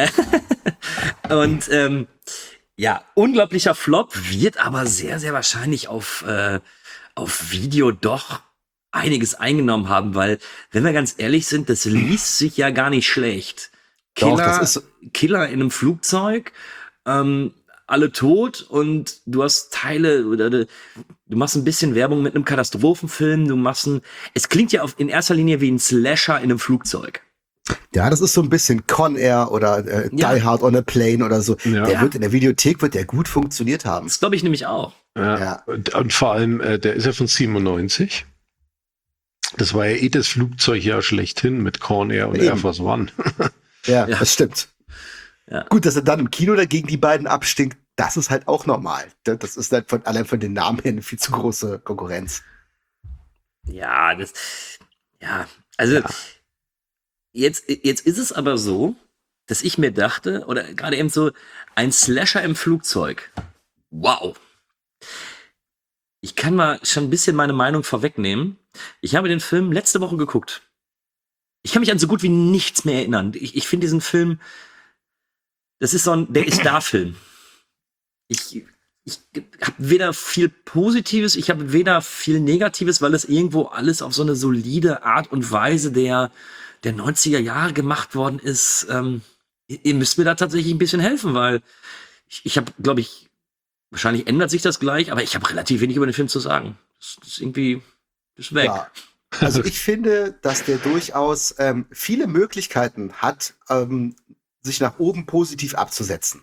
Und ähm, ja, unglaublicher Flop, wird aber sehr, sehr wahrscheinlich auf, äh, auf Video doch einiges eingenommen haben, weil, wenn wir ganz ehrlich sind, das liest sich ja gar nicht schlecht. Killer, doch, das ist Killer in einem Flugzeug, ähm, alle tot und du hast Teile oder du machst ein bisschen Werbung mit einem Katastrophenfilm, du machst ein, es klingt ja auf, in erster Linie wie ein Slasher in einem Flugzeug. Ja, das ist so ein bisschen Con Air oder äh, ja. Die Hard on a Plane oder so. Ja. Der wird in der Videothek wird der gut funktioniert haben. Das glaube ich nämlich auch. Ja. ja. Und, und vor allem, äh, der ist ja von siebenundneunzig. Das war ja eh das Flugzeugjahr schlechthin mit Con Air und Eben. Air Force One. ja, ja, das stimmt. Ja. Gut, dass er dann im Kino dagegen die beiden abstinkt, das ist halt auch normal. Das ist halt von, allein von den Namen her eine viel zu große Konkurrenz. Ja, das, ja, also ja. Jetzt, jetzt ist es aber so, dass ich mir dachte, oder gerade eben so, ein Slasher im Flugzeug. Wow. Ich kann mal schon ein bisschen meine Meinung vorwegnehmen. Ich habe den Film letzte Woche geguckt. Ich kann mich an so gut wie nichts mehr erinnern. Ich, ich finde diesen Film, das ist so ein, der ist da Film. Ich, ich habe weder viel Positives, ich habe weder viel Negatives, weil es irgendwo alles auf so eine solide Art und Weise der der neunziger Jahre gemacht worden ist. Ähm, ihr müsst mir da tatsächlich ein bisschen helfen, weil ich, ich habe, glaube ich, wahrscheinlich ändert sich das gleich, aber ich habe relativ wenig über den Film zu sagen. Das, das ist irgendwie, das ist weg. Ja. Also ich finde, dass der durchaus ähm, viele Möglichkeiten hat, ähm, sich nach oben positiv abzusetzen.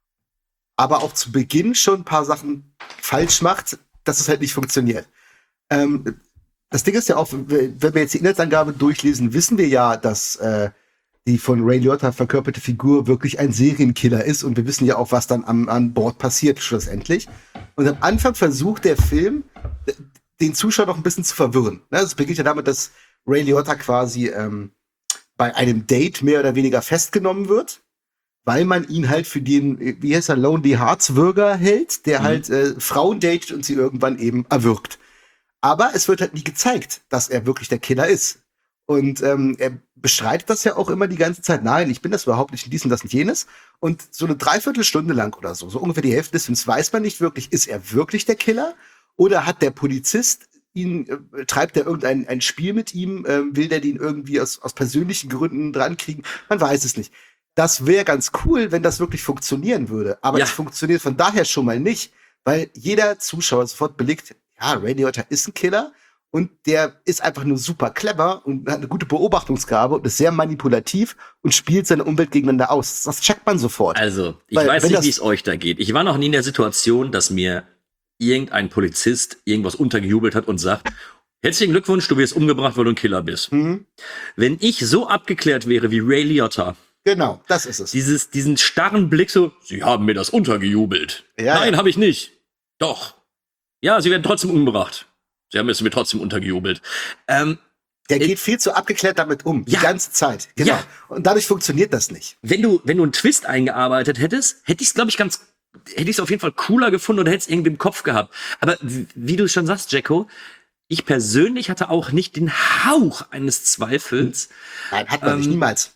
Aber auch zu Beginn schon ein paar Sachen falsch macht, dass es halt nicht funktioniert. Ähm, das Ding ist ja auch, wenn wir jetzt die Inhaltsangabe durchlesen, wissen wir ja, dass äh, die von Ray Liotta verkörperte Figur wirklich ein Serienkiller ist und wir wissen ja auch, was dann am, an Bord passiert schlussendlich. Und am Anfang versucht der Film, den Zuschauer noch ein bisschen zu verwirren. Ne? Es beginnt ja damit, dass Ray Liotta quasi ähm, bei einem Date mehr oder weniger festgenommen wird, weil man ihn halt für den, wie heißt er, Lonely Hearts Würger hält, der mhm. halt äh, Frauen datet und sie irgendwann eben erwürgt. Aber es wird halt nie gezeigt, dass er wirklich der Killer ist. Und ähm, er bestreitet das ja auch immer die ganze Zeit. Nein, ich bin das überhaupt nicht, dies und das und jenes. Und so eine Dreiviertelstunde lang oder so, so ungefähr die Hälfte des Films, weiß man nicht wirklich, ist er wirklich der Killer? Oder hat der Polizist ihn, äh, treibt er irgendein ein Spiel mit ihm, äh, will der den irgendwie aus, aus persönlichen Gründen drankriegen? Man weiß es nicht. Das wäre ganz cool, wenn das wirklich funktionieren würde. Aber ja. es funktioniert von daher schon mal nicht, weil jeder Zuschauer sofort belegt, ja, Ray Liotta ist ein Killer und der ist einfach nur super clever und hat eine gute Beobachtungsgabe und ist sehr manipulativ und spielt seine Umwelt gegeneinander aus. Das checkt man sofort. Also, ich weil, weiß nicht, nicht, wie es euch da geht. Ich war noch nie in der Situation, dass mir irgendein Polizist irgendwas untergejubelt hat und sagt, herzlichen Glückwunsch, du wirst umgebracht, weil du ein Killer bist. Mhm. Wenn ich so abgeklärt wäre wie Ray Liotta, genau, das ist es. Dieses, diesen starren Blick so, sie haben mir das untergejubelt. Ja, Nein, ja. habe ich nicht. Doch. Ja, sie werden trotzdem umgebracht. Sie haben es mir trotzdem untergejubelt. Ähm, Der geht viel zu abgeklärt damit um, die ja. ganze Zeit. Genau. Ja. Und dadurch funktioniert das nicht. wenn du, wenn du einen Twist eingearbeitet hättest, hätte ich es, glaube ich, ganz, hätte ich es auf jeden Fall cooler gefunden oder hätte es irgendwie im Kopf gehabt. Aber w- wie du schon sagst, Jacko, ich persönlich hatte auch nicht den Hauch eines Zweifels. Nein, hat man Ähm, nicht, niemals.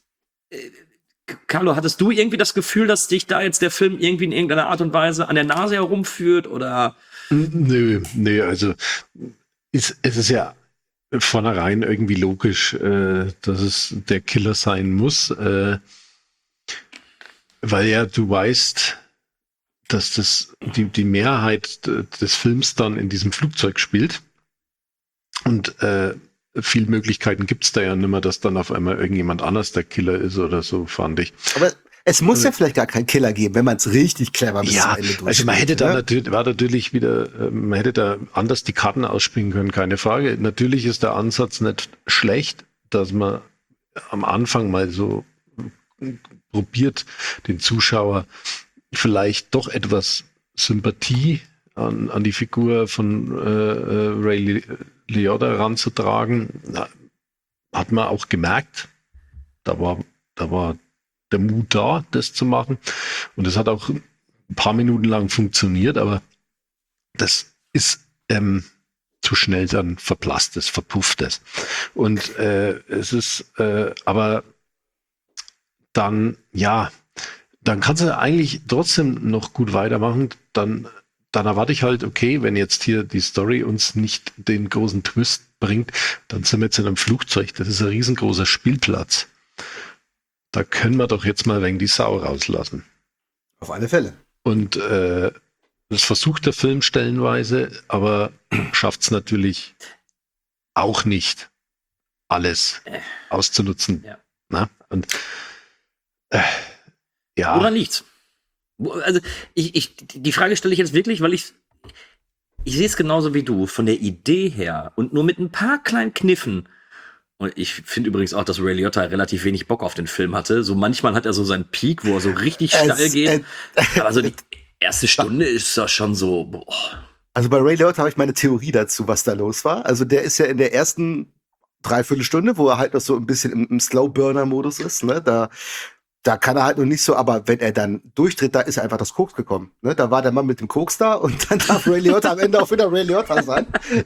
Carlo, hattest du irgendwie das Gefühl, dass dich da jetzt der Film irgendwie in irgendeiner Art und Weise an der Nase herumführt oder? Nö, nö, also ist, es ist ja vornherein irgendwie logisch, äh, dass es der Killer sein muss, äh, weil ja du weißt, dass das die, die Mehrheit d- des Films dann in diesem Flugzeug spielt und äh, viele Möglichkeiten gibt's da ja nimmer, dass dann auf einmal irgendjemand anders der Killer ist oder so, fand ich. Aber es muss ja vielleicht gar keinen Killer geben, wenn man es richtig clever bis Ja, zum Ende durchspielt. also man hätte da ne? natürlich, war natürlich wieder, äh, man hätte da anders die Karten ausspielen können, keine Frage. Natürlich ist der Ansatz nicht schlecht, dass man am Anfang mal so probiert, den Zuschauer vielleicht doch etwas Sympathie an, an die Figur von äh, äh, Ray Li- Liotta ranzutragen. Na, hat man auch gemerkt, da war, da war der Mut da, das zu machen. Und das hat auch ein paar Minuten lang funktioniert, aber das ist ähm, zu schnell dann verblasst es, verpufft es. Und äh, es ist, äh, aber dann, ja, dann kannst du eigentlich trotzdem noch gut weitermachen. Dann, dann erwarte ich halt, okay, wenn jetzt hier die Story uns nicht den großen Twist bringt, dann sind wir jetzt in einem Flugzeug. Das ist ein riesengroßer Spielplatz. Da können wir doch jetzt mal wegen die Sau rauslassen. Auf alle Fälle. Und äh, das versucht der Film stellenweise, aber schafft es natürlich auch nicht, alles auszunutzen. Ja. Na? Und äh, ja. Oder nicht? Also, ich, ich, die Frage stelle ich jetzt wirklich, weil ich, ich sehe es genauso wie du, von der Idee her und nur mit ein paar kleinen Kniffen. Und ich finde übrigens auch, dass Ray Liotta relativ wenig Bock auf den Film hatte. So manchmal hat er so seinen Peak, wo er so richtig steil Es, geht. äh, Aber so die erste Stunde ist das schon so, boah. Also bei Ray Liotta habe ich meine Theorie dazu, was da los war. Also der ist ja in der ersten Dreiviertelstunde, wo er halt noch so ein bisschen im, im Slow-Burner-Modus ist, ne, da Da kann er halt noch nicht so, aber wenn er dann durchdreht, da ist einfach das Koks gekommen. Ne? Da war der Mann mit dem Koks da und dann darf Ray Liotta am Ende auch wieder Ray Liotta sein.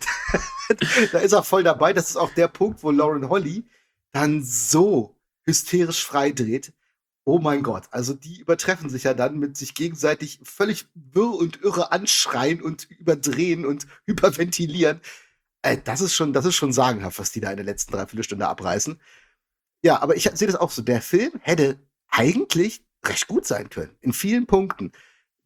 Da ist er voll dabei. Das ist auch der Punkt, wo Lauren Holly dann so hysterisch freidreht. Oh mein Gott. Also die übertreffen sich ja dann mit sich gegenseitig völlig wirr und irre anschreien und überdrehen und hyperventilieren. Äh, das ist schon, das ist schon sagenhaft, was die da in der letzten Dreiviertelstunde abreißen. Ja, aber ich sehe das auch so. Der Film hätte eigentlich recht gut sein können. In vielen Punkten.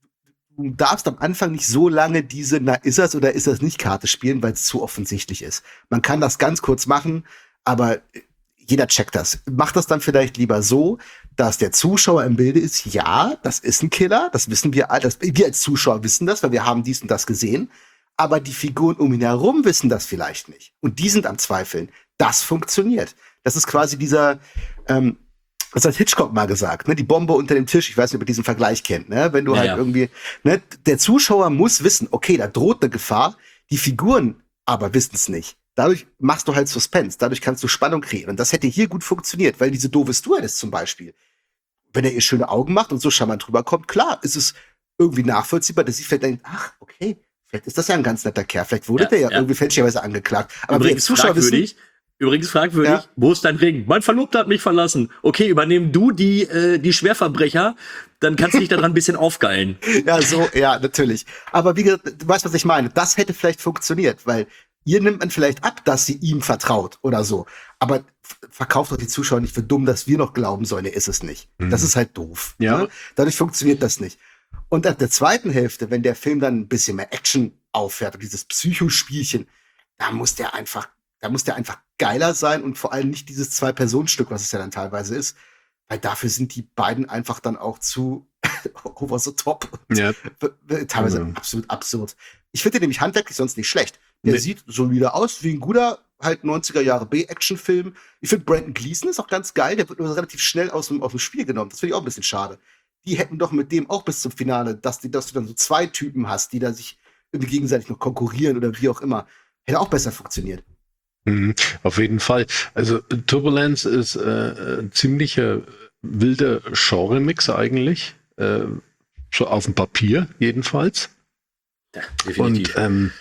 du darfst am Anfang nicht so lange diese, na, ist das oder ist das nicht Karte spielen, weil es zu offensichtlich ist. Man kann das ganz kurz machen, aber jeder checkt das. Macht das dann vielleicht lieber so, dass der Zuschauer im Bilde ist, ja, das ist ein Killer, das wissen wir all, das, wir als Zuschauer wissen das, weil wir haben dies und das gesehen, aber die Figuren um ihn herum wissen das vielleicht nicht. Und die sind am Zweifeln. Das funktioniert. Das ist quasi dieser, ähm, das hat Hitchcock mal gesagt, ne, die Bombe unter dem Tisch, ich weiß nicht, ob ihr diesen Vergleich kennt, ne, wenn du ja, halt ja. irgendwie, ne, der Zuschauer muss wissen, okay, da droht eine Gefahr, die Figuren aber wissen es nicht. Dadurch machst du halt Suspense, dadurch kannst du Spannung kreieren. Und das hätte hier gut funktioniert, weil diese doofe Stewardess zum Beispiel, wenn er ihr schöne Augen macht und so charmant rüberkommt, klar, ist es irgendwie nachvollziehbar, dass sie vielleicht denkt, ach, okay, vielleicht ist das ja ein ganz netter Kerl, vielleicht wurde Ja, der ja, ja. irgendwie fälschlicherweise angeklagt. Aber wir Übrigens als Zuschauer fragwürdig, wissen, übrigens fragwürdig, Ja. wo ist dein Ring? Mein Verlobter hat mich verlassen. Okay, übernehmen du die, äh, die Schwerverbrecher, dann kannst du dich daran ein bisschen aufgeilen. ja, so, ja, natürlich. Aber wie gesagt, du weißt, was ich meine. Das hätte vielleicht funktioniert, weil ihr nimmt man vielleicht ab, dass sie ihm vertraut oder so. Aber f- verkauft doch die Zuschauer nicht für dumm, dass wir noch glauben sollen, er ist es nicht. Mhm. Das ist halt doof. Ja. Ne? Dadurch funktioniert das nicht. Und ab der zweiten Hälfte, wenn der Film dann ein bisschen mehr Action auffährt und dieses Psychospielchen, da muss der einfach, da muss der einfach geiler sein und vor allem nicht dieses Zwei-Personen-Stück, was es ja dann teilweise ist, weil dafür sind die beiden einfach dann auch zu over the top. Und Ja. w- w- teilweise Mhm. absolut absurd. Ich finde den nämlich handwerklich sonst nicht schlecht. Der Nee. sieht solide aus, wie ein guter, halt neunziger Jahre B-Action-Film. Ich finde Brandon Gleeson ist auch ganz geil. Der wird nur relativ schnell aus dem, aus dem Spiel genommen. Das finde ich auch ein bisschen schade. Die hätten doch mit dem auch bis zum Finale, dass, die, dass du dann so zwei Typen hast, die da sich irgendwie gegenseitig noch konkurrieren oder wie auch immer. Hätte auch besser funktioniert. Mhm, auf jeden Fall. Also Turbulence ist äh, ein ziemlicher wilder Genre-Mix eigentlich. Äh, so auf dem Papier jedenfalls. Ja, definitiv. Und ähm,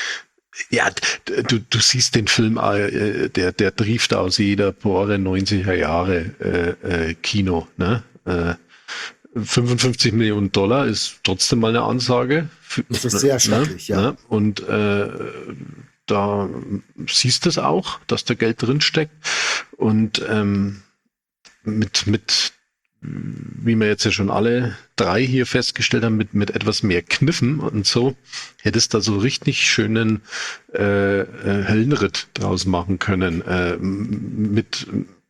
ja, d- du, du siehst den Film, äh, der, der trieft aus jeder Pore neunziger Jahre äh, äh, Kino. Ne? Äh, fünfundfünfzig Millionen Dollar ist trotzdem mal eine Ansage. Für- Das ist sehr stattlich, ja. Ne? Und äh, da siehst du es auch, dass da Geld drin steckt. Und ähm, mit, mit, wie wir jetzt ja schon alle drei hier festgestellt haben, mit, mit etwas mehr Kniffen und so, hättest da so richtig schönen äh, äh, Höllenritt draus machen können. Äh, m- mit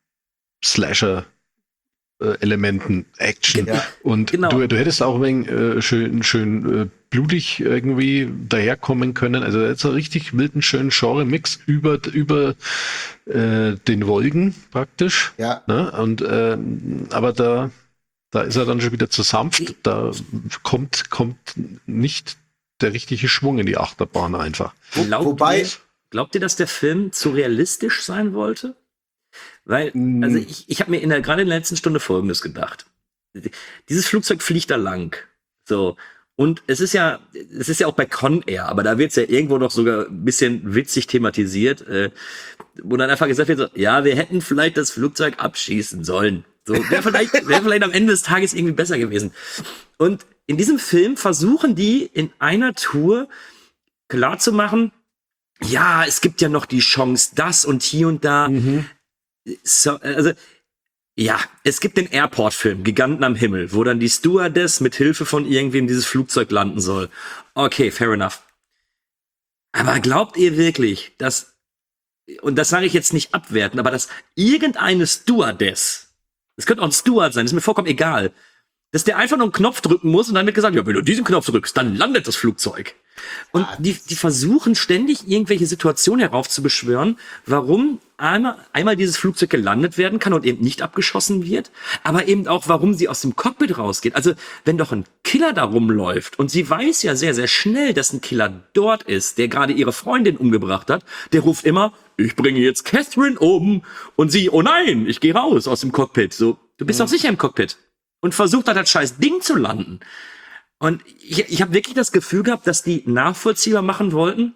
Slasher. äh, Elementen, Action. Ja. Und Genau. du, du hättest auch ein wenig äh, schön, schön äh, blutig irgendwie daherkommen können. Also jetzt so richtig wilden, schönen Genre-Mix über, über äh, den Wolken praktisch. Ja. Ne? Und äh, aber da, da ist er dann schon wieder zu sanft. Da kommt, kommt nicht der richtige Schwung in die Achterbahn einfach. Glaubt Wobei- ihr, glaubt ihr, dass der Film zu realistisch sein wollte? Weil, Mm. also ich, ich habe mir in der, gerade in der letzten Stunde Folgendes gedacht. Dieses Flugzeug fliegt da lang. So. Und es ist ja, es ist ja auch bei Con Air, aber da wird es ja irgendwo noch sogar ein bisschen witzig thematisiert, äh, wo dann einfach gesagt wird, so, ja, wir hätten vielleicht das Flugzeug abschießen sollen. So, wäre vielleicht, wäre vielleicht am Ende des Tages irgendwie besser gewesen. Und in diesem Film versuchen die in einer Tour klarzumachen, ja, es gibt ja noch die Chance, das und hier und da. So, also, ja, es gibt den Airport-Film, Giganten am Himmel, wo dann die Stewardess mit Hilfe von irgendwem dieses Flugzeug landen soll. Okay, fair enough. Aber glaubt ihr wirklich, dass, und das sage ich jetzt nicht abwerten, aber dass irgendeine Stewardess, es könnte auch ein Steward sein, ist mir vollkommen egal, dass der einfach nur einen Knopf drücken muss und dann wird gesagt, ja, wenn du diesen Knopf drückst, dann landet das Flugzeug. Und die, die versuchen ständig irgendwelche Situationen heraufzubeschwören, warum einmal, einmal dieses Flugzeug gelandet werden kann und eben nicht abgeschossen wird, aber eben auch, warum sie aus dem Cockpit rausgeht. Also, wenn doch ein Killer da rumläuft und sie weiß ja sehr, sehr schnell, dass ein Killer dort ist, der gerade ihre Freundin umgebracht hat, der ruft immer, ich bringe jetzt Catherine um, und sie, oh nein, ich gehe raus aus dem Cockpit. So, du bist doch sicher im Cockpit. Und versucht da das scheiß Ding zu landen. Und ich, ich habe wirklich das Gefühl gehabt, dass die nachvollziehbar machen wollten,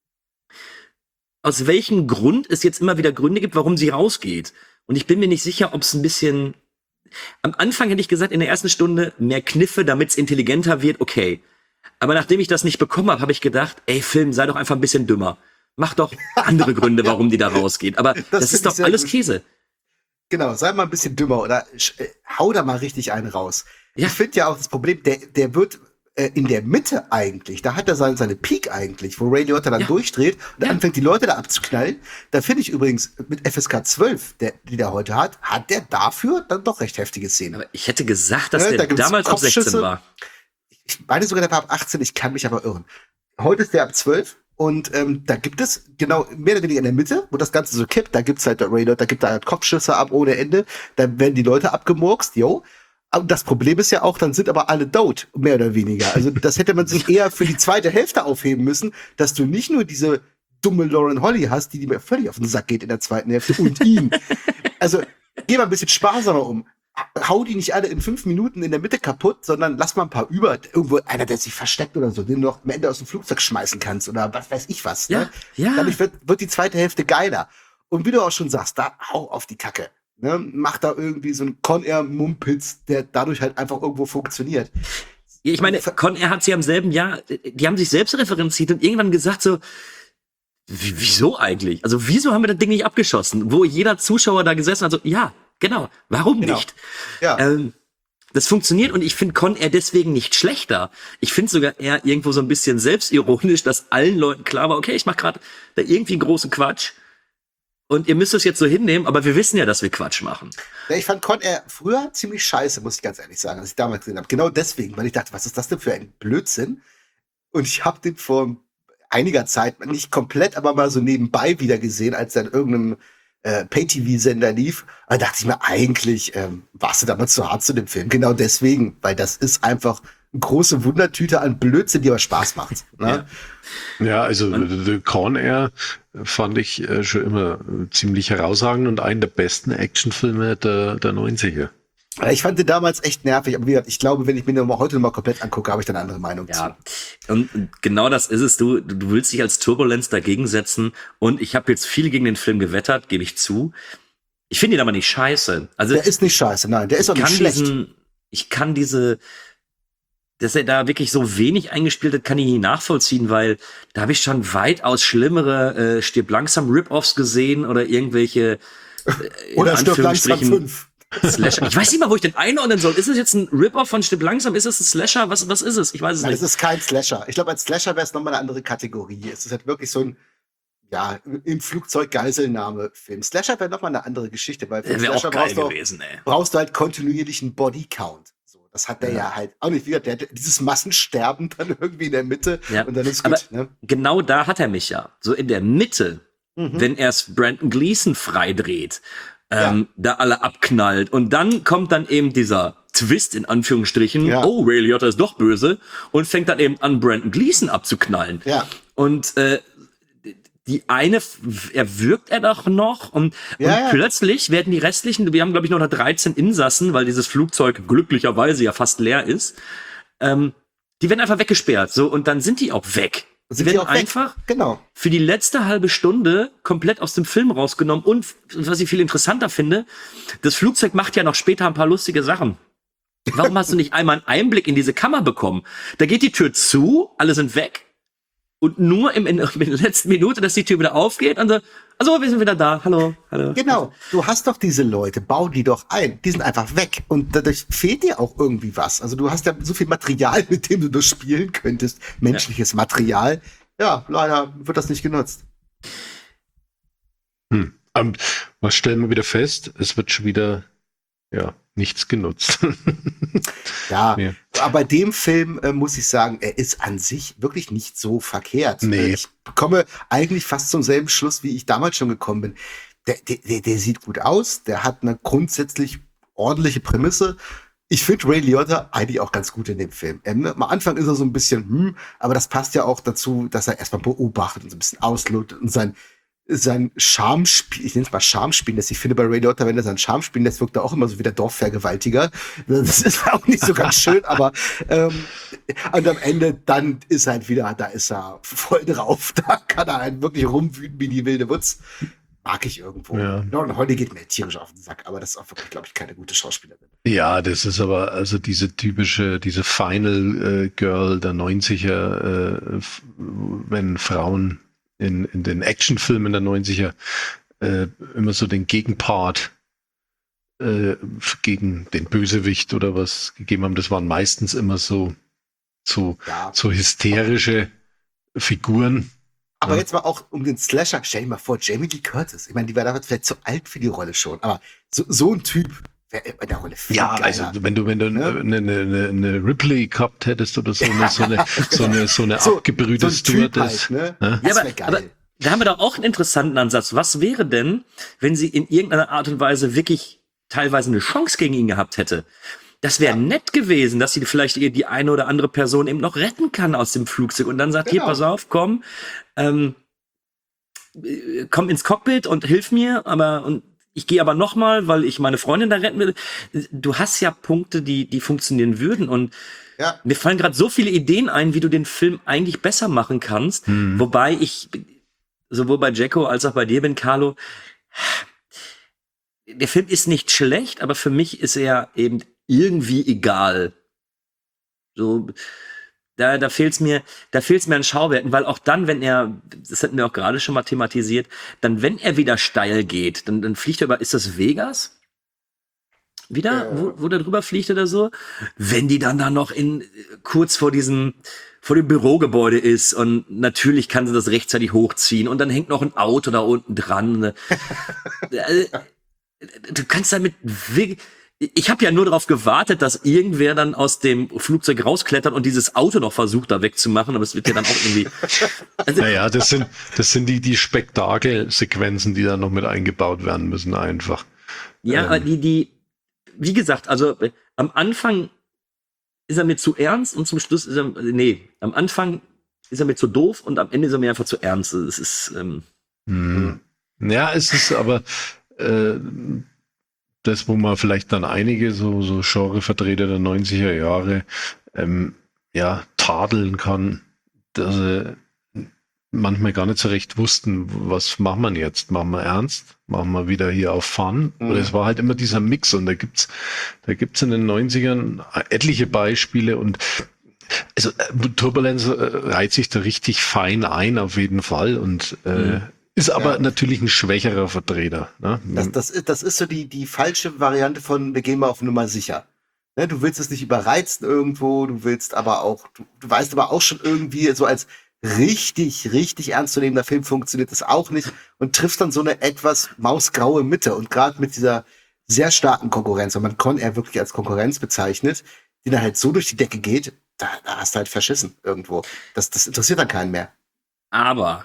aus welchem Grund es jetzt immer wieder Gründe gibt, warum sie rausgeht. Und ich bin mir nicht sicher, ob es ein bisschen... Am Anfang hätte ich gesagt, in der ersten Stunde mehr Kniffe, damit es intelligenter wird, okay. Aber nachdem ich das nicht bekommen habe, habe ich gedacht, ey Film, sei doch einfach ein bisschen dümmer. Mach doch andere Gründe, warum die da rausgeht. Aber das, Das ist find doch ich sehr alles gut. Käse. Genau, sei mal ein bisschen dümmer oder sch- äh, hau da mal richtig einen raus. Ja. Ich finde ja auch das Problem, der, der wird, äh, in der Mitte eigentlich, da hat er seine, seine Peak eigentlich, wo Ray Liotta dann Ja. durchdreht und Ja. anfängt, die Leute da abzuknallen. Da finde ich übrigens, mit F S K zwölf, der, die der heute hat, hat der dafür dann doch recht heftige Szenen. Aber ich hätte gesagt, dass Ja, der da gibt's damals ab sechzehn Kopfschüsse. war. Ich meine sogar, der war ab achtzehn, ich kann mich aber irren. Heute ist der ab zwölf und ähm, da gibt es genau mehr oder weniger in der Mitte, wo das Ganze so kippt, da gibt's halt der Ray Liotta, da gibt er halt Kopfschüsse ab ohne Ende, da werden die Leute abgemurkst, yo. Und das Problem ist ja auch, dann sind aber alle tot, mehr oder weniger. Also das hätte man sich eher für die zweite Hälfte aufheben müssen, dass du nicht nur diese dumme Lauren Holly hast, die, die mir völlig auf den Sack geht in der zweiten Hälfte und ihn. Also geh mal ein bisschen sparsamer um. Hau die nicht alle in fünf Minuten in der Mitte kaputt, sondern lass mal ein paar über. Irgendwo einer, der sich versteckt oder so, den du noch am Ende aus dem Flugzeug schmeißen kannst oder was weiß ich was. Ja, Ne? ja. Dadurch wird, wird die zweite Hälfte geiler. Und wie du auch schon sagst, da hau auf die Kacke. Ne? Mach da irgendwie so einen Con-Air-Mumpitz, der dadurch halt einfach irgendwo funktioniert. Ich meine, Con Air hat sie am selben Jahr, die haben sich selbst referenziert und irgendwann gesagt so, wie, wieso eigentlich? Also wieso haben wir das Ding nicht abgeschossen? Wo jeder Zuschauer da gesessen hat, so, ja, genau, warum Genau. nicht? Ja. Ähm, das funktioniert und ich finde Con Air deswegen nicht schlechter. Ich finde sogar eher irgendwo so ein bisschen selbstironisch, dass allen Leuten klar war, okay, ich mache gerade da irgendwie einen großen Quatsch und ihr müsst es jetzt so hinnehmen, aber wir wissen ja, dass wir Quatsch machen. Ja, ich fand Con Air früher ziemlich scheiße, muss ich ganz ehrlich sagen, als ich damals gesehen habe. Genau deswegen, weil ich dachte, was ist das denn für ein Blödsinn? Und ich habe den vor einiger Zeit, nicht komplett, aber mal so nebenbei wieder gesehen, als er in irgendeinem äh, Pay-T V-Sender lief. Da dachte ich mir, eigentlich ähm, warst du damals zu hart zu dem Film. Genau deswegen, weil das ist einfach eine große Wundertüte an Blödsinn, die aber Spaß macht. Ne? Ja. Ja, also The Con Air fand ich äh, schon immer äh, ziemlich herausragend und einen der besten Actionfilme der, der neunziger. Ich fand den damals echt nervig, aber wie gesagt, ich glaube, wenn ich mir den mal heute noch mal komplett angucke, habe ich dann eine andere Meinung Ja, zu. und genau das ist es. Du, du willst dich als Turbulenz dagegen setzen. Und ich habe jetzt viel gegen den Film gewettert, gebe ich zu. Ich finde ihn aber nicht scheiße. Also Der ist nicht scheiße, nein, der ist auch ich nicht kann schlecht. diesen, ich kann diese, dass er da wirklich so wenig eingespielt hat, kann ich nicht nachvollziehen, weil da habe ich schon weitaus schlimmere äh, Stirb langsam Rip-Offs gesehen oder irgendwelche äh, in Oder Stirb langsam Anführungsstrichen fünf. Slasher. Ich weiß nicht mal, wo ich den einordnen soll. Ist es jetzt ein Rip-Off von Stirb langsam? Ist es ein Slasher? Was, was ist es? Ich weiß es Nein, nicht. es ist kein Slasher. Ich glaube, als Slasher wäre es nochmal eine andere Kategorie. Es ist halt wirklich so ein, ja, im Flugzeug Geiselnahme-Film. Slasher wäre nochmal eine andere Geschichte, weil für Der wäre auch Slasher geil brauchst du, gewesen, ey. brauchst du halt kontinuierlichen Body-Count. So, das hat der ja. ja halt auch nicht. Wie gesagt, der hat dieses Massensterben dann irgendwie in der Mitte Ja. und dann ist Aber gut. Ne? genau da hat er mich ja. So in der Mitte, Mhm. wenn er es Brandon Gleeson freidreht, ähm, da alle abknallt. Und dann kommt dann eben dieser Twist in Anführungsstrichen. Ja. Oh, Ray Liotta ist doch böse. Und fängt dann eben an, Brandon Gleeson abzuknallen. Ja. Und äh, die eine, er wirkt er doch noch und, Ja, und ja. plötzlich werden die restlichen, wir haben glaube ich noch dreizehn Insassen, weil dieses Flugzeug glücklicherweise ja fast leer ist, ähm, die werden einfach weggesperrt, so, und dann sind die auch weg. Sie Sind die werden auch weg? einfach Genau. für die letzte halbe Stunde komplett aus dem Film rausgenommen und, was ich viel interessanter finde, das Flugzeug macht ja noch später ein paar lustige Sachen. Warum hast du nicht einmal einen Einblick in diese Kammer bekommen? Da geht die Tür zu, alle sind weg. Und nur im, in, in der letzten Minute, dass die Tür wieder aufgeht und so, also wir sind wieder da, hallo, hallo. Genau. Du hast doch diese Leute, bau die doch ein. Die sind einfach weg. Und dadurch fehlt dir auch irgendwie was. Also du hast ja so viel Material, mit dem du das spielen könntest. Menschliches ja. Material. Ja, leider wird das nicht genutzt. Hm. Um, was stellen wir wieder fest? Es wird schon wieder, ja, nichts genutzt. Ja, Ja. aber bei dem Film äh, muss ich sagen, er ist an sich wirklich nicht so verkehrt. Nee. Äh, Ich komme eigentlich fast zum selben Schluss, wie ich damals schon gekommen bin. Der, der, der, der sieht gut aus, der hat eine grundsätzlich ordentliche Prämisse. Ich finde Ray Liotta eigentlich auch ganz gut in dem Film. Ähm, am Anfang ist er so ein bisschen, hm, aber das passt ja auch dazu, dass er erstmal beobachtet und so ein bisschen auslotet und sein sein Charmspiel, ich nenne es mal Charmspiel, das ich finde bei Ray Liotta, wenn er sein Charmspiel lässt, wirkt er auch immer so wie der Dorfvergewaltiger. Das ist auch nicht so ganz schön, aber ähm, und am Ende dann ist halt wieder, da ist er voll drauf, da kann er halt wirklich rumwüten wie die wilde Wutz. Mag ich irgendwo. Ja. Und heute geht mir tierisch auf den Sack, aber das ist auch wirklich, glaube ich, keine gute Schauspielerin. Ja, das ist aber also diese typische, diese Final äh, Girl der neunziger, äh, f- wenn Frauen in, in den Actionfilmen der neunziger äh, immer so den Gegenpart äh, gegen den Bösewicht oder was gegeben haben. Das waren meistens immer so so, Ja. so hysterische Figuren. Aber Ja. jetzt mal auch um den Slasher, stell dir mal vor, Jamie Lee Curtis. Ich meine, die war damals vielleicht zu alt für die Rolle schon, aber so, so ein Typ wäre in der Rolle viel Ja, geiler. also wenn du, wenn du Ne? eine, eine, eine, eine Ripley gehabt hättest oder so eine, so eine, so eine, so eine So- abgebrühte so ein Typ Stewardess. halt, ne? Ja? Das Ja, wär aber, geil. aber da haben wir doch auch einen interessanten Ansatz. Was wäre denn, wenn sie in irgendeiner Art und Weise wirklich teilweise eine Chance gegen ihn gehabt hätte? Das wäre nett gewesen, dass sie vielleicht ihr die eine oder andere Person eben noch retten kann aus dem Flugzeug und dann sagt, Genau. hier, pass auf, komm, ähm, äh, komm ins Cockpit und hilf mir, aber und ich gehe aber noch mal, weil ich meine Freundin da retten will. Du hast ja Punkte, die die funktionieren würden und Ja. mir fallen gerade so viele Ideen ein, wie du den Film eigentlich besser machen kannst. Hm. Wobei ich sowohl bei Jacko als auch bei dir bin, Carlo, der Film ist nicht schlecht, aber für mich ist er eben irgendwie egal. So, da, da fehlt's mir, da fehlt's mir an Schauwerten, weil auch dann, wenn er, das hatten wir auch gerade schon mal thematisiert, dann, wenn er wieder steil geht, dann, dann fliegt er über, ist das Vegas? Wieder, Ja. wo, wo der drüber fliegt oder so? Wenn die dann da noch in, kurz vor diesem, vor dem Bürogebäude ist und natürlich kann sie das rechtzeitig hochziehen und dann hängt noch ein Auto da unten dran. Äh, Du kannst damit wirklich, ich habe ja nur darauf gewartet, dass irgendwer dann aus dem Flugzeug rausklettert und dieses Auto noch versucht, da wegzumachen, aber es wird ja dann auch irgendwie. Also, Naja, das sind, das sind die, die Spektakelsequenzen, die da noch mit eingebaut werden müssen, einfach. ja, ähm. aber die, die, wie gesagt, also äh, am Anfang ist er mir zu ernst und zum Schluss ist er, nee, am Anfang ist er mir zu doof und am Ende ist er mir einfach zu ernst. Es ist, ähm, Hm. Ja, es ist aber äh, das, wo man vielleicht dann einige so, so Genrevertreter der neunziger Jahre ähm, ja, tadeln kann, dass sie manchmal gar nicht so recht wussten, was machen wir jetzt? Machen wir ernst? Machen wir wieder hier auf Fun? Mhm. Oder es war halt immer dieser Mix und da gibt's, da gibt's in den neunzigern etliche Beispiele und also äh, Turbulenz äh, reiht sich da richtig fein ein, auf jeden Fall und äh, Mhm. ist aber Ja. natürlich ein schwächerer Vertreter. Ne? Das, das, ist, das ist so die, die falsche Variante von, wir gehen mal auf Nummer sicher. Ne, du willst es nicht überreizen irgendwo, du willst aber auch, du, du weißt aber auch schon irgendwie, so als richtig, richtig ernstzunehmender Film funktioniert das auch nicht und triffst dann so eine etwas mausgraue Mitte. Und gerade mit dieser sehr starken Konkurrenz, und man Con Air wirklich als Konkurrenz bezeichnet, die dann halt so durch die Decke geht, da, da hast du halt verschissen irgendwo. Das, das interessiert dann keinen mehr. aber,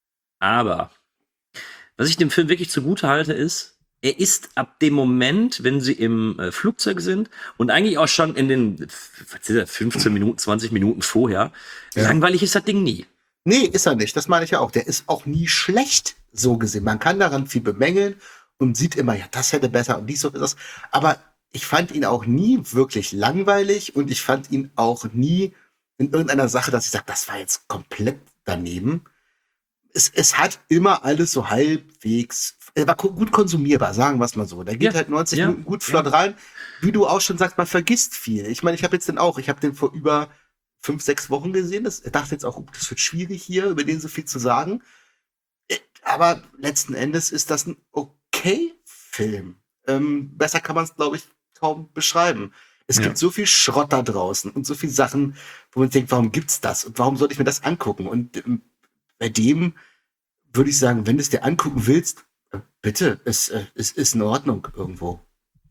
aber, was ich dem Film wirklich zugute halte, ist, er ist ab dem Moment, wenn sie im äh, Flugzeug sind und eigentlich auch schon in den was ist das, fünfzehn Minuten, zwanzig Minuten vorher, Ja. langweilig ist das Ding nie. Nee, ist er nicht. Das meine ich ja auch. Der ist auch nie schlecht so gesehen. Man kann daran viel bemängeln und sieht immer, ja, das hätte besser und dies so ist das. Aber ich fand ihn auch nie wirklich langweilig und ich fand ihn auch nie in irgendeiner Sache, dass ich sage, das war jetzt komplett daneben. Es, es hat immer alles so halbwegs, er war ko- gut konsumierbar, sagen wir es mal so. Der geht Ja, halt neunzig ja, Minuten gut flott rein. Wie du auch schon sagst, man vergisst viel. Ich meine, ich habe jetzt den auch, ich habe den vor über fünf, sechs Wochen gesehen. Das, ich dachte jetzt auch, oh, das wird schwierig hier, über den so viel zu sagen. Äh, Aber letzten Endes ist das ein okay Film. Ähm, besser kann man es, glaube ich, kaum beschreiben. Es Ja. gibt so viel Schrott da draußen und so viel Sachen, wo man denkt, warum gibt's das? Und warum soll ich mir das angucken? Und ähm, bei dem würde ich sagen, wenn du es dir angucken willst, äh, bitte, es, äh, es ist in Ordnung irgendwo.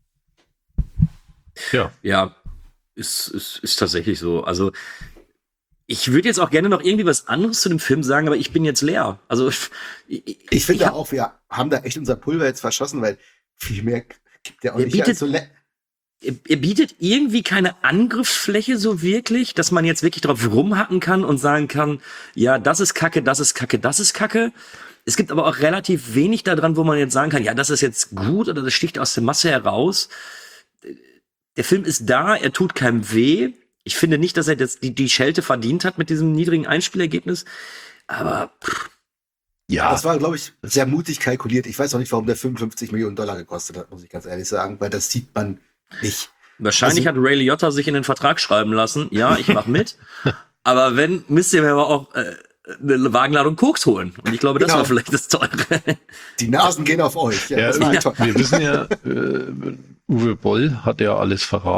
Ja. Ja, ist, ist, ist tatsächlich so. Also, ich würde jetzt auch gerne noch irgendwie was anderes zu dem Film sagen, aber ich bin jetzt leer. Also, ich, Ich finde hab- auch, wir haben da echt unser Pulver jetzt verschossen, weil viel mehr gibt ja auch Er nicht. bietet- Also, le- er, er bietet irgendwie keine Angriffsfläche so wirklich, dass man jetzt wirklich drauf rumhacken kann und sagen kann, ja, das ist Kacke, das ist Kacke, das ist Kacke. Es gibt aber auch relativ wenig daran, wo man jetzt sagen kann, ja, das ist jetzt gut oder das sticht aus der Masse heraus. Der Film ist da, er tut keinem weh. Ich finde nicht, dass er jetzt die, die Schelte verdient hat mit diesem niedrigen Einspielergebnis. Aber pff, Ja, das war, glaube ich, sehr mutig kalkuliert. Ich weiß auch nicht, warum der fünfundfünfzig Millionen Dollar gekostet hat, muss ich ganz ehrlich sagen, weil das sieht man nicht. wahrscheinlich Also- hat Ray Liotta sich in den Vertrag schreiben lassen. Ja, ich mach mit. Aber wenn, müsst ihr mir aber auch äh, eine Wagenladung Koks holen. Und ich glaube, das Genau. war vielleicht das Teure. Die Nasen gehen auf euch. Ja, Ja, das war ja. toll. Wir wissen ja, äh, Uwe Boll hat ja alles verraten.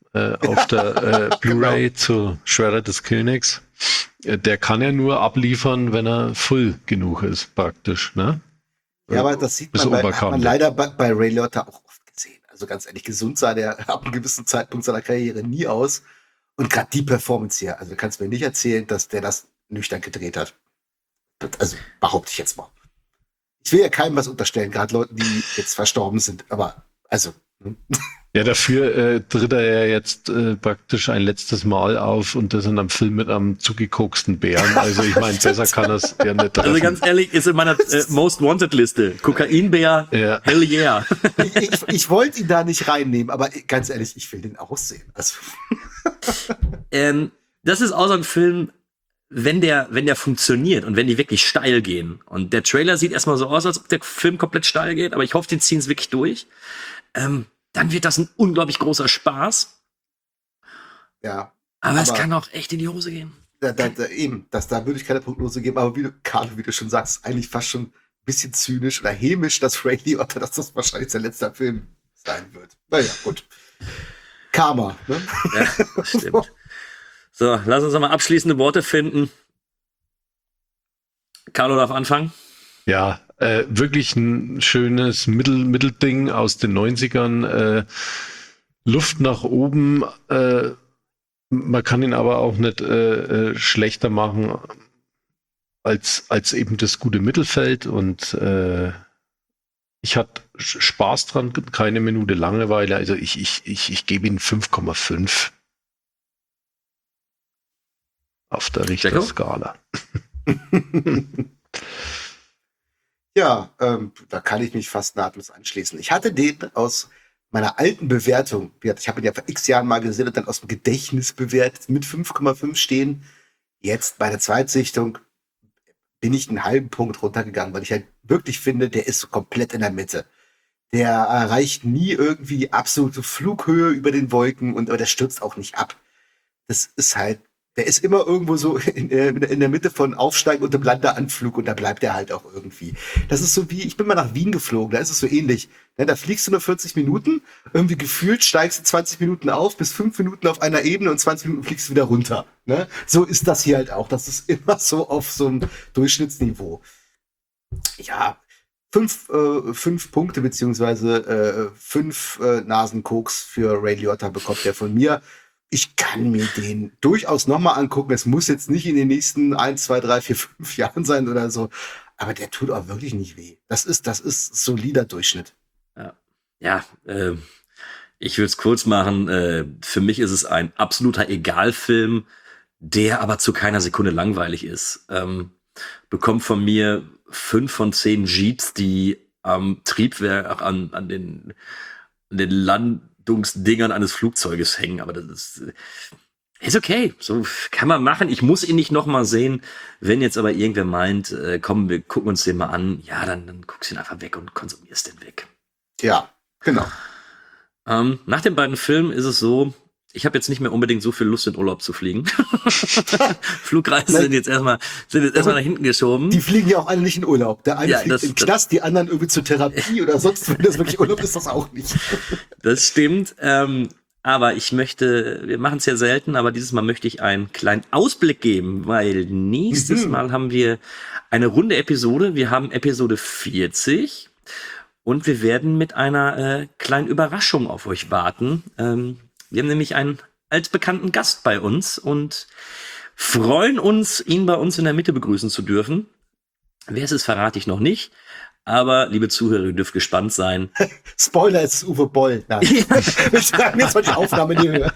äh, auf der äh, Blu-ray zu Schwerter des Königs. Äh, der kann ja nur abliefern, wenn er full genug ist, praktisch, ne? Ja, aber das sieht Bis man, bei, hat man Oberkante. leider bei, bei Ray Liotta auch oft gesehen. Also ganz ehrlich, gesund sah der ab einem gewissen Zeitpunkt seiner Karriere nie aus. Und gerade die Performance hier, also du kannst mir nicht erzählen, dass der das nüchtern gedreht hat. Das, also behaupte ich jetzt mal. Ich will ja keinem was unterstellen, gerade Leuten, die jetzt verstorben sind, aber also. Hm. Ja, dafür äh, tritt er ja jetzt äh, praktisch ein letztes Mal auf und das in einem Film mit einem zugekoksten Bären. Also ich meine, besser kann das ja nicht treffen. Also ganz ehrlich, ist in meiner äh, Most Wanted Liste. Kokainbär, Ja. hell yeah. Ich, ich, ich wollte ihn da nicht reinnehmen, aber ganz ehrlich, ich will den auch sehen. Also. ähm, das ist auch so ein Film, wenn der, wenn der funktioniert und wenn die wirklich steil gehen. Und der Trailer sieht erstmal so aus, als ob der Film komplett steil geht, aber ich hoffe, die ziehen es wirklich durch. Ähm, dann wird das ein unglaublich großer Spaß. Ja. Aber, Aber- es kann auch echt in die Hose gehen. Da, da, da, eben, das, da würde ich keine Prognose geben, aber wie du, Carlo, wie du schon sagst, eigentlich fast schon ein bisschen zynisch oder hämisch, dass Ray Liotta, dass das wahrscheinlich sein letzter Film sein wird. Naja, gut. Karma, ne? Ja, das stimmt. So, lass uns nochmal abschließende Worte finden. Carlo darf anfangen. Ja, äh, wirklich ein schönes Mittel, Mittelding aus den neunzigern. Äh, Luft nach oben. Äh, man kann ihn aber auch nicht äh, äh, schlechter machen als, als eben das gute Mittelfeld. Und äh, ich hatte Spaß dran, keine Minute Langeweile. Also ich, ich, ich, ich gebe ihm fünf Komma fünf auf der Richterskala. Ja, ähm, da kann ich mich fast nahtlos anschließen. Ich hatte den aus meiner alten Bewertung, ich habe ihn ja vor x Jahren mal gesehen und dann aus dem Gedächtnis bewertet, mit fünf Komma fünf stehen. Jetzt bei der Zweitsichtung bin ich einen halben Punkt runtergegangen, weil ich halt wirklich finde, der ist so komplett in der Mitte. Der erreicht nie irgendwie die absolute Flughöhe über den Wolken und aber der stürzt auch nicht ab. Das ist halt, der ist immer irgendwo so in, in der Mitte von Aufsteigen und dem Landeanflug und da bleibt er halt auch irgendwie. Das ist so wie, ich bin mal nach Wien geflogen, da ist es so ähnlich. Ne, da fliegst du nur vierzig Minuten, irgendwie gefühlt steigst du zwanzig Minuten auf, bis fünf Minuten auf einer Ebene und zwanzig Minuten fliegst du wieder runter. Ne? So ist das hier halt auch. Das ist immer so auf so einem Durchschnittsniveau. Ja, fünf, äh, fünf Punkte beziehungsweise äh, fünf äh, Nasenkoks für Ray Liotta bekommt der von mir. Ich kann mir den durchaus nochmal angucken. Es muss jetzt nicht in den nächsten eins, zwei, drei, vier, fünf Jahren sein oder so. Aber der tut auch wirklich nicht weh. Das ist, das ist solider Durchschnitt. Ja, ja äh, ich will es kurz machen. Äh, für mich ist es ein absoluter Egalfilm, der aber zu keiner Sekunde langweilig ist. Ähm, bekommt von mir fünf von zehn Jeeps, die am Triebwerk, an, an den, an den Landungsdingern eines Flugzeuges hängen. Aber das ist, ist okay. So kann man machen. Ich muss ihn nicht noch mal sehen. Wenn jetzt aber irgendwer meint, äh, komm, wir gucken uns den mal an, ja, dann, dann guckst du ihn einfach weg und konsumierst den weg. Ja, genau. Ähm, nach den beiden Filmen ist es so, ich habe jetzt nicht mehr unbedingt so viel Lust, in Urlaub zu fliegen. Flugreisen sind jetzt erstmal sind jetzt erstmal nach hinten geschoben. Die fliegen ja auch alle nicht in Urlaub. Der eine Ja, fliegt das- in den Knast, die anderen irgendwie zur Therapie oder sonst, wenn das wirklich Urlaub ist, das auch nicht. Das stimmt. Ähm, aber ich möchte, wir machen es ja selten, aber dieses Mal möchte ich einen kleinen Ausblick geben, weil nächstes Mhm. Mal haben wir eine runde Episode. Wir haben Episode vierzig und wir werden mit einer äh, kleinen Überraschung auf euch warten. Ähm, wir haben nämlich einen altbekannten Gast bei uns und freuen uns, ihn bei uns in der Mitte begrüßen zu dürfen. Wer es ist, verrate ich noch nicht. Aber, liebe Zuhörer, ihr dürft gespannt sein. Spoiler, es ist Uwe Boll. Nein. Wir schreiben jetzt mal die Aufnahme in die Höhe.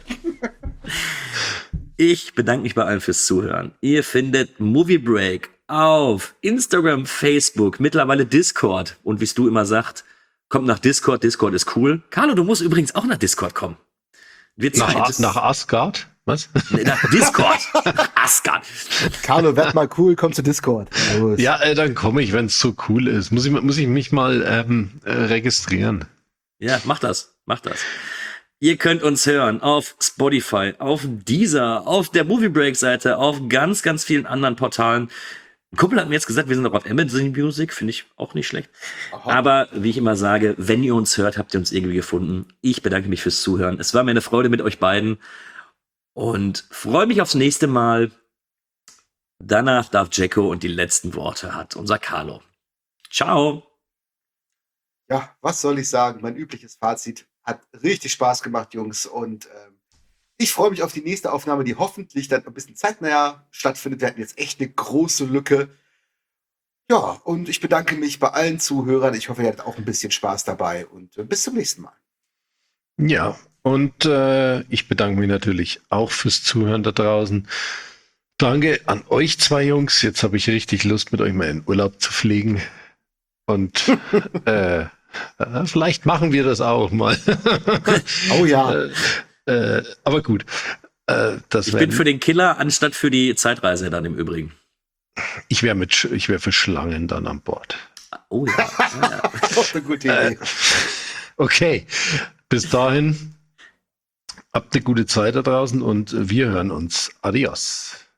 Ich bedanke mich bei allen fürs Zuhören. Ihr findet Movie Break auf Instagram, Facebook, mittlerweile Discord. Und wie es du immer sagst, kommt nach Discord. Discord ist cool. Carlo, du musst übrigens auch nach Discord kommen. Wir zwei. Nach, das- nach Asgard? Was? Nee, nach Discord. Nach Asgard. Carlo, werd mal cool, komm zu Discord. Los. Ja, äh, dann komme ich, wenn es so cool ist. Muss ich, muss ich mich mal ähm, äh, registrieren. Ja, mach das. Mach das. Ihr könnt uns hören auf Spotify, auf Deezer, auf der Movie Break Seite, auf ganz, ganz vielen anderen Portalen. Ein Kumpel hat mir jetzt gesagt, wir sind auch auf Amazon Music, finde ich auch nicht schlecht. Aha. Aber wie ich immer sage, wenn ihr uns hört, habt ihr uns irgendwie gefunden. Ich bedanke mich fürs Zuhören. Es war mir eine Freude mit euch beiden und freue mich aufs nächste Mal. Danach darf Jacko und die letzten Worte hat unser Carlo. Ciao. Ja, was soll ich sagen? Mein übliches Fazit hat richtig Spaß gemacht, Jungs. Und ähm, ich freue mich auf die nächste Aufnahme, die hoffentlich dann ein bisschen zeitnah stattfindet. Wir hatten jetzt echt eine große Lücke. Ja, und ich bedanke mich bei allen Zuhörern. Ich hoffe, ihr hattet auch ein bisschen Spaß dabei. Und äh, bis zum nächsten Mal. Ja, und äh, ich bedanke mich natürlich auch fürs Zuhören da draußen. Danke an euch zwei Jungs. Jetzt habe ich richtig Lust, mit euch mal in Urlaub zu fliegen. Und äh, äh, vielleicht machen wir das auch mal. Oh ja. äh, äh, aber gut. Äh, das Ich werden, bin für den Killer anstatt für die Zeitreise dann im Übrigen. ich wäre mit, Sch- ich wäre für Schlangen dann an Bord. Oh ja. ja, ja. Auch eine gute Idee. Okay. Bis dahin. Habt eine gute Zeit da draußen und wir hören uns. Adios.